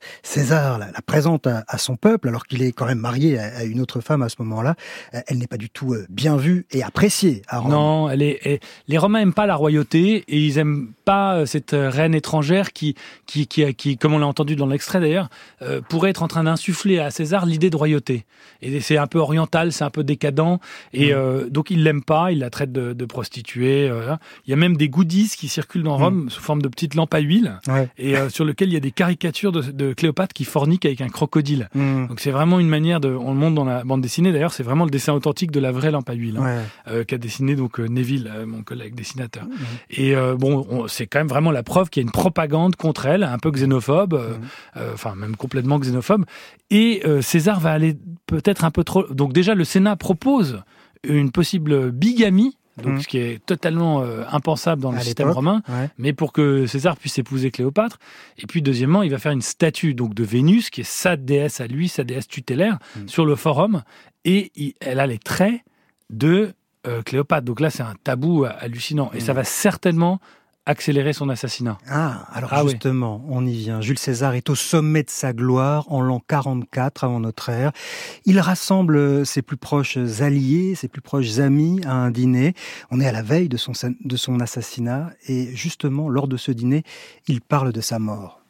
César la présente à son peuple, alors qu'il est quand même marié à une autre femme à ce moment-là, elle n'est pas du tout bien vue et appréciée à Rome. Non, les Romains aiment pas la royauté et ils aiment pas cette reine étrangère qui, comme on l'a entendu dans l'extrait d'ailleurs, pourrait être en train d'insuffler à César l'idée de royauté. Et c'est un peu oriental, c'est un peu décadent, et donc il l'aime pas, il la traite de prostituée. Il y a même des goodies qui circulent dans Rome sous forme de petites lampes à huile, et sur lequel il y a des caricatures de Cléopâtre qui fornique avec un crocodile. Donc c'est vraiment une manière on le montre dans la bande dessinée, d'ailleurs c'est vraiment le dessin authentique de la vraie lampe à huile, qu'a dessiné donc Neville, mon collègue dessinateur. Et c'est quand même vraiment la preuve qu'il y a une propagande contre elle, un peu xénophobe, enfin même complètement xénophobe. Et César va aller peut-être un peu trop... Donc déjà le Sénat propose une possible bigamie, donc ce qui est totalement impensable dans le système romain, mais pour que César puisse épouser Cléopâtre. Et puis deuxièmement, il va faire une statue donc de Vénus, qui est sa déesse à lui, sa déesse tutélaire, sur le forum, et elle a les traits de Cléopâtre. Donc là, c'est un tabou hallucinant, et ça va certainement accélérer son assassinat. Justement, on y vient. Jules César est au sommet de sa gloire en l'an 44 avant notre ère. Il rassemble ses plus proches alliés, ses plus proches amis à un dîner. On est à la veille de son assassinat et justement, lors de ce dîner, il parle de sa mort.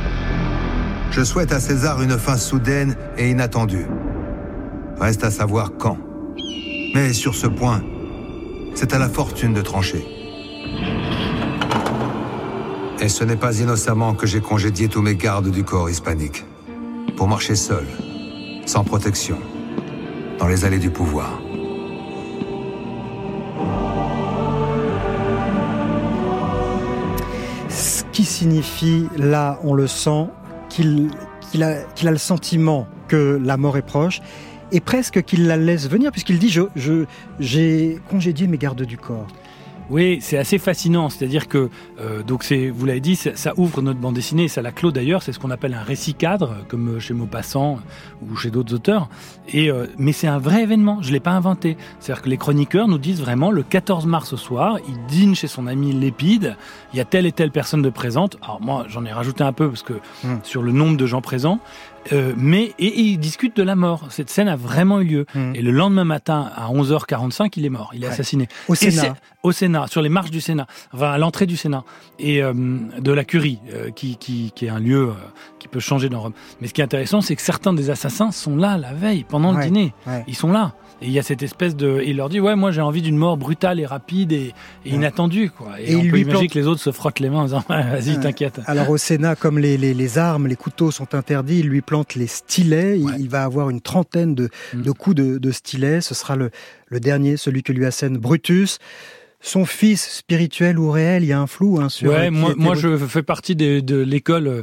Je souhaite à César une fin soudaine et inattendue. Reste à savoir quand. Mais sur ce point, c'est à la fortune de trancher. Et ce n'est pas innocemment que j'ai congédié tous mes gardes du corps hispanique. pour marcher seul, sans protection, dans les allées du pouvoir. Ce qui signifie, là, on le sent, qu'il a le sentiment que la mort est proche, et presque qu'il la laisse venir, puisqu'il dit j'ai congédié mes gardes du corps. Oui, c'est assez fascinant. C'est-à-dire que, donc vous l'avez dit, ça ouvre notre bande dessinée, ça la clôt d'ailleurs. C'est ce qu'on appelle un récit cadre, comme chez Maupassant ou chez d'autres auteurs. Mais c'est un vrai événement. Je l'ai pas inventé. C'est-à-dire que les chroniqueurs nous disent vraiment le 14 mars au soir, il dîne chez son ami Lépide. Il y a telle et telle personne de présente. Alors moi, j'en ai rajouté un peu parce que sur le nombre de gens présents. Mais ils discutent de la mort. Cette scène a vraiment eu lieu. Et le lendemain matin, à 11h45, il est mort. Il est assassiné. Au Sénat, sur les marches du Sénat, enfin à l'entrée du Sénat et de la Curie, qui est un lieu qui peut changer dans Rome. Mais ce qui est intéressant, c'est que certains des assassins sont là la veille, pendant le dîner. Ils sont là. Et il y a cette espèce de... Il leur dit, moi j'ai envie d'une mort brutale et rapide et inattendue, quoi. Et on peut imaginer que les autres se frottent les mains en disant, vas-y, t'inquiète. Alors au Sénat, comme les armes, les couteaux sont interdits, il lui plante les stylets. Il va avoir une trentaine de coups de stylets. Ce sera le dernier, celui que lui assène Brutus. Son fils, spirituel ou réel, il y a un flou sur... moi je fais partie de l'école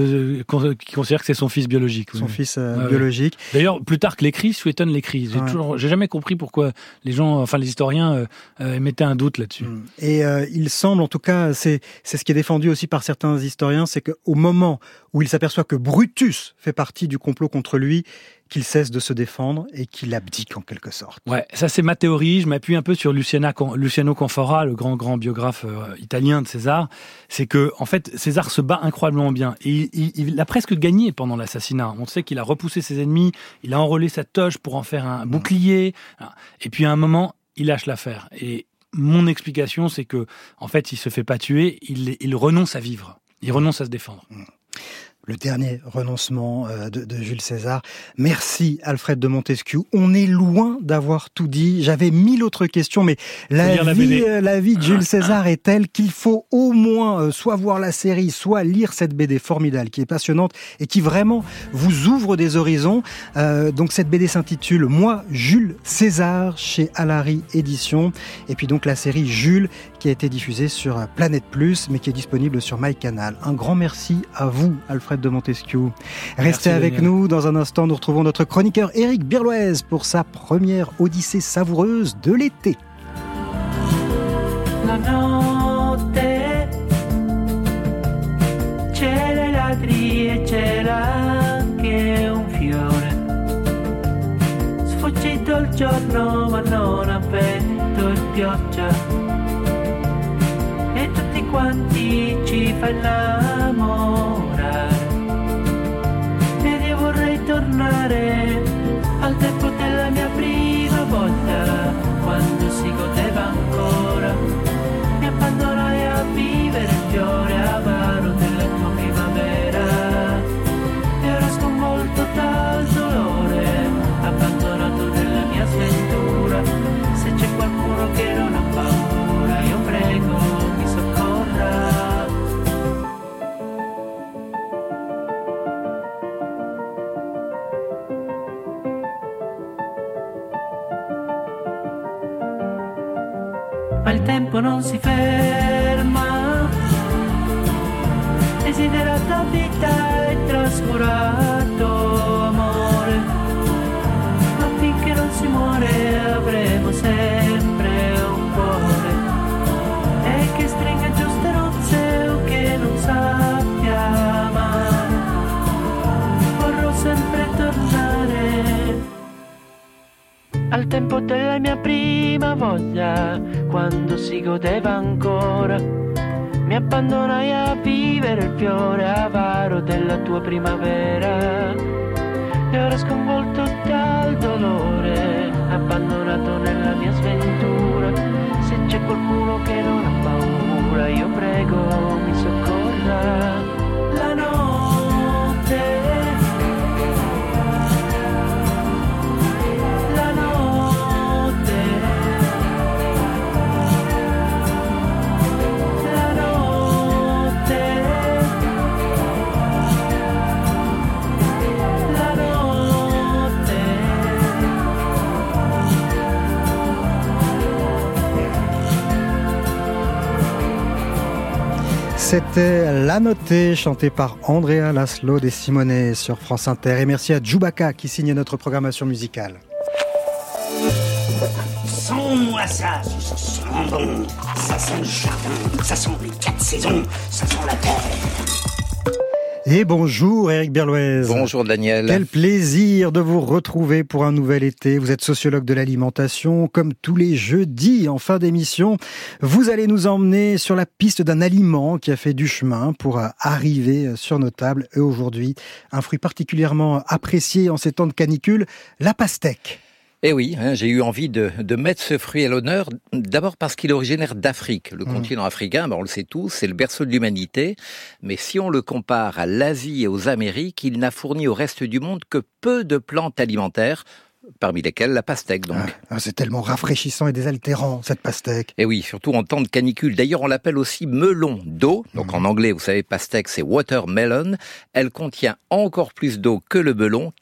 qui considère que c'est son fils biologique. Son fils biologique. D'ailleurs, plus tard que l'écrit, Suétone l'écrit. J'ai jamais compris pourquoi les historiens mettaient un doute là-dessus. Et il semble, en tout cas, c'est ce qui est défendu aussi par certains historiens, c'est qu'au moment où il s'aperçoit que Brutus fait partie du complot contre lui, qu'il cesse de se défendre et qu'il abdique en quelque sorte. Ouais, ça c'est ma théorie, je m'appuie un peu sur Luciano Canfora, le grand biographe italien de César. C'est que, en fait, César se bat incroyablement bien. Et il a presque gagné pendant l'assassinat. On sait qu'il a repoussé ses ennemis, il a enrôlé sa toge pour en faire un bouclier. Et puis à un moment, il lâche l'affaire. Et mon explication, c'est que, en fait, il se fait pas tuer, il renonce à vivre. Il renonce à se défendre. Le dernier renoncement de Jules César. Merci Alfred de Montesquiou. On est loin d'avoir tout dit. J'avais 1000 autres questions, mais la vie de Jules César est telle qu'il faut au moins soit voir la série, soit lire cette BD formidable qui est passionnante et qui vraiment vous ouvre des horizons. Donc cette BD s'intitule « Moi, Jules César » chez Alary Éditions. Et puis donc la série Jules qui a été diffusée sur Planète Plus, mais qui est disponible sur MyCanal. Un grand merci à vous, Alfred de Montesquiou. Restez avec nous. Dans un instant, nous retrouvons notre chroniqueur Éric Birloez pour sa première odyssée savoureuse de l'été. La notte c'è le ladri e c'era anche un fiore sfuggito il giorno ma non ha vento e pioggia e tutti quanti ci fa innamorare ed io vorrei tornare al tempo della mia prima volta quando si godeva ancora mi abbandonai a vivere il fiore amaro della tua primavera e ora sconvolto dal dolore abbandonato nella mia sventura se c'è qualcuno che non ha paura io prego mi soccorra. Ma il tempo non si ferma, desiderata vita e trascurato amore, ma finché non si muore avremo sempre un cuore e che stringa giuste nozze o che non sappia amare, vorrò sempre tornare al tempo della mia prima voglia, quando si godeva ancora. Mi abbandonai a vivere il fiore avaro della tua primavera. E ora sconvolto dal dolore, abbandonato nella mia sventura. Se c'è qualcuno che non ha paura, io prego mi soccorra. La notte C'était La Notée, chantée par Andrea Laszlo de Simone sur France Inter. Et merci à Djoubaka qui signe notre programmation musicale. Sens-moi ça, ça sent bon, ça sent le jardin, ça sent les 4 saisons, ça sent la terre. Et bonjour Éric Berloez. Bonjour Daniel. Quel plaisir de vous retrouver pour un nouvel été. Vous êtes sociologue de l'alimentation. Comme tous les jeudis en fin d'émission, vous allez nous emmener sur la piste d'un aliment qui a fait du chemin pour arriver sur nos tables. Et aujourd'hui, un fruit particulièrement apprécié en ces temps de canicule, la pastèque. Eh oui, j'ai eu envie de mettre ce fruit à l'honneur, d'abord parce qu'il est originaire d'Afrique. Le continent africain, on le sait tous, c'est le berceau de l'humanité. Mais si on le compare à l'Asie et aux Amériques, il n'a fourni au reste du monde que peu de plantes alimentaires, parmi lesquelles la pastèque donc. C'est tellement rafraîchissant et désaltérant cette pastèque. Et oui, surtout en temps de canicule. D'ailleurs, on l'appelle aussi melon d'eau. Donc en anglais, vous savez, pastèque, c'est watermelon. Elle contient encore plus d'eau que le melon,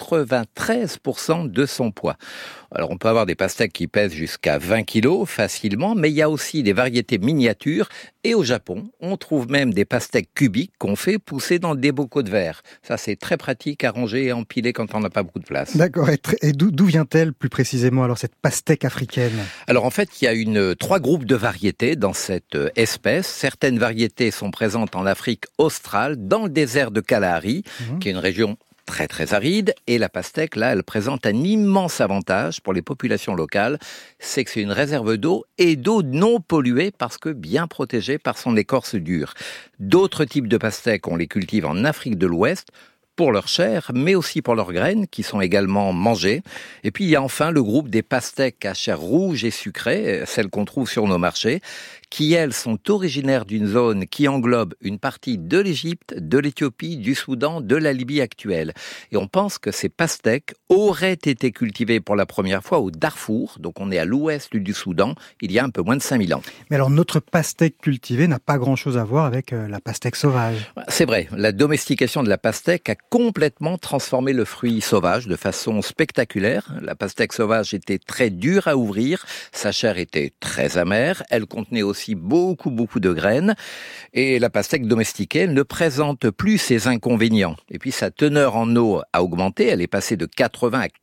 93% de son poids. Alors on peut avoir des pastèques qui pèsent jusqu'à 20 kilos facilement, mais il y a aussi des variétés miniatures. Et au Japon, on trouve même des pastèques cubiques qu'on fait pousser dans des bocaux de verre. Ça, c'est très pratique à ranger et à empiler quand on n'a pas beaucoup de place. D'accord. Et d'où vient-elle plus précisément alors cette pastèque africaine ? Alors en fait, il y a 3 groupes de variétés dans cette espèce. Certaines variétés sont présentes en Afrique australe, dans le désert de Kalahari, qui est une région très très aride, et la pastèque, là, elle présente un immense avantage pour les populations locales, c'est que c'est une réserve d'eau et d'eau non polluée parce que bien protégée par son écorce dure. D'autres types de pastèques, on les cultive en Afrique de l'Ouest, pour leur chair, mais aussi pour leurs graines, qui sont également mangées. Et puis il y a enfin le groupe des pastèques à chair rouge et sucrée, celles qu'on trouve sur nos marchés, qui elles sont originaires d'une zone qui englobe une partie de l'Égypte, de l'Éthiopie, du Soudan, de la Libye actuelle. Et on pense que ces pastèques auraient été cultivées pour la première fois au Darfour, donc on est à l'ouest du Soudan, il y a un peu moins de 5000 ans. Mais alors notre pastèque cultivée n'a pas grand-chose à voir avec la pastèque sauvage. C'est vrai, la domestication de la pastèque a complètement transformé le fruit sauvage de façon spectaculaire. La pastèque sauvage était très dure à ouvrir, sa chair était très amère, elle contenait aussi beaucoup de graines, et la pastèque domestiquée ne présente plus ses inconvénients. Et puis sa teneur en eau a augmenté, elle est passée de 80 à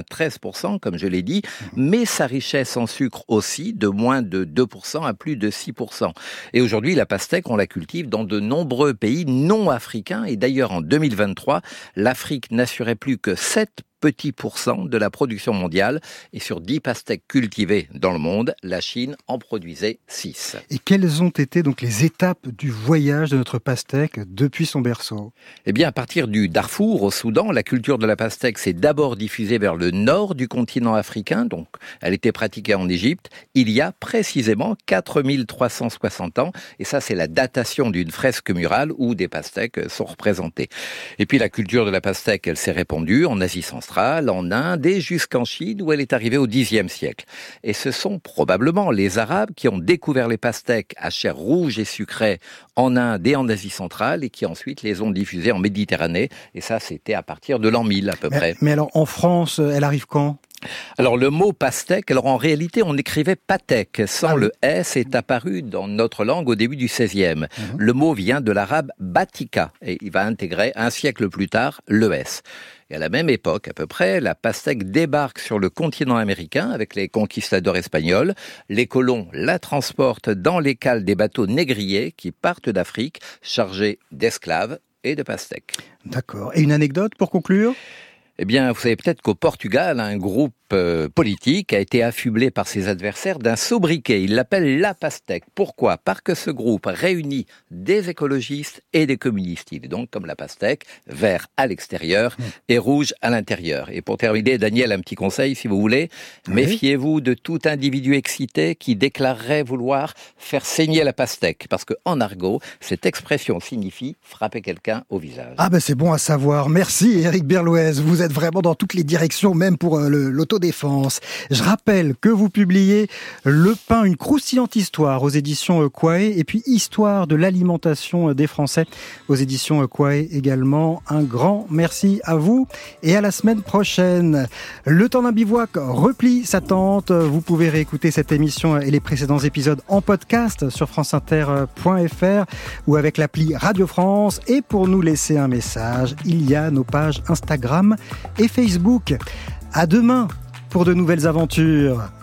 93%, comme je l'ai dit, mais sa richesse en sucre aussi, de moins de 2% à plus de 6%. Et aujourd'hui, la pastèque, on la cultive dans de nombreux pays non africains, et d'ailleurs en 2023, l'Afrique n'assurait plus que 7 petits pourcents de la production mondiale, et sur 10 pastèques cultivées dans le monde, la Chine en produisait 6. Et quelles ont été donc les étapes du voyage de notre pastèque depuis son berceau ? Eh bien, à partir du Darfour, au Soudan, la culture de la pastèque s'est d'abord diffusée vers le nord du continent africain, donc elle était pratiquée en Égypte, il y a précisément 4360 ans, et ça c'est la datation d'une fresque murale où des pastèques sont représentées. Et puis la culture de la pastèque, elle s'est répandue en Asie centrale, en Inde et jusqu'en Chine où elle est arrivée au Xe siècle. Et ce sont probablement les Arabes qui ont découvert les pastèques à chair rouge et sucrée en Inde et en Asie centrale et qui ensuite les ont diffusées en Méditerranée. Et ça, c'était à partir de l'an 1000 à peu près. Mais alors en France, elle arrive quand ? Alors le mot pastèque, alors en réalité on écrivait patek, sans le S, est apparu dans notre langue au début du XVIe. Le mot vient de l'arabe batika et il va intégrer un siècle plus tard le S. Et à la même époque, à peu près, la pastèque débarque sur le continent américain avec les conquistadors espagnols. Les colons la transportent dans les cales des bateaux négriers qui partent d'Afrique, chargés d'esclaves et de pastèques. D'accord. Et une anecdote pour conclure ? Eh bien, vous savez peut-être qu'au Portugal, un groupe politique a été affublé par ses adversaires d'un sobriquet. Il l'appelle la pastèque. Pourquoi ? Parce que ce groupe réunit des écologistes et des communistes. Il est donc comme la pastèque, vert à l'extérieur et rouge à l'intérieur. Et pour terminer, Daniel, un petit conseil, si vous voulez. Méfiez-vous de tout individu excité qui déclarerait vouloir faire saigner la pastèque. Parce qu'en argot, cette expression signifie frapper quelqu'un au visage. Ah ben c'est bon à savoir. Merci Éric Berloez. Vous êtes êtes vraiment dans toutes les directions, même pour l'autodéfense. Je rappelle que vous publiez Le pain, une croustillante histoire aux éditions Quae, et puis Histoire de l'alimentation des Français aux éditions Quae également. Un grand merci à vous et à la semaine prochaine. Le temps d'un bivouac replie sa tente. Vous pouvez réécouter cette émission et les précédents épisodes en podcast sur franceinter.fr ou avec l'appli Radio France. Et pour nous laisser un message, il y a nos pages Instagram et Facebook. À demain pour de nouvelles aventures.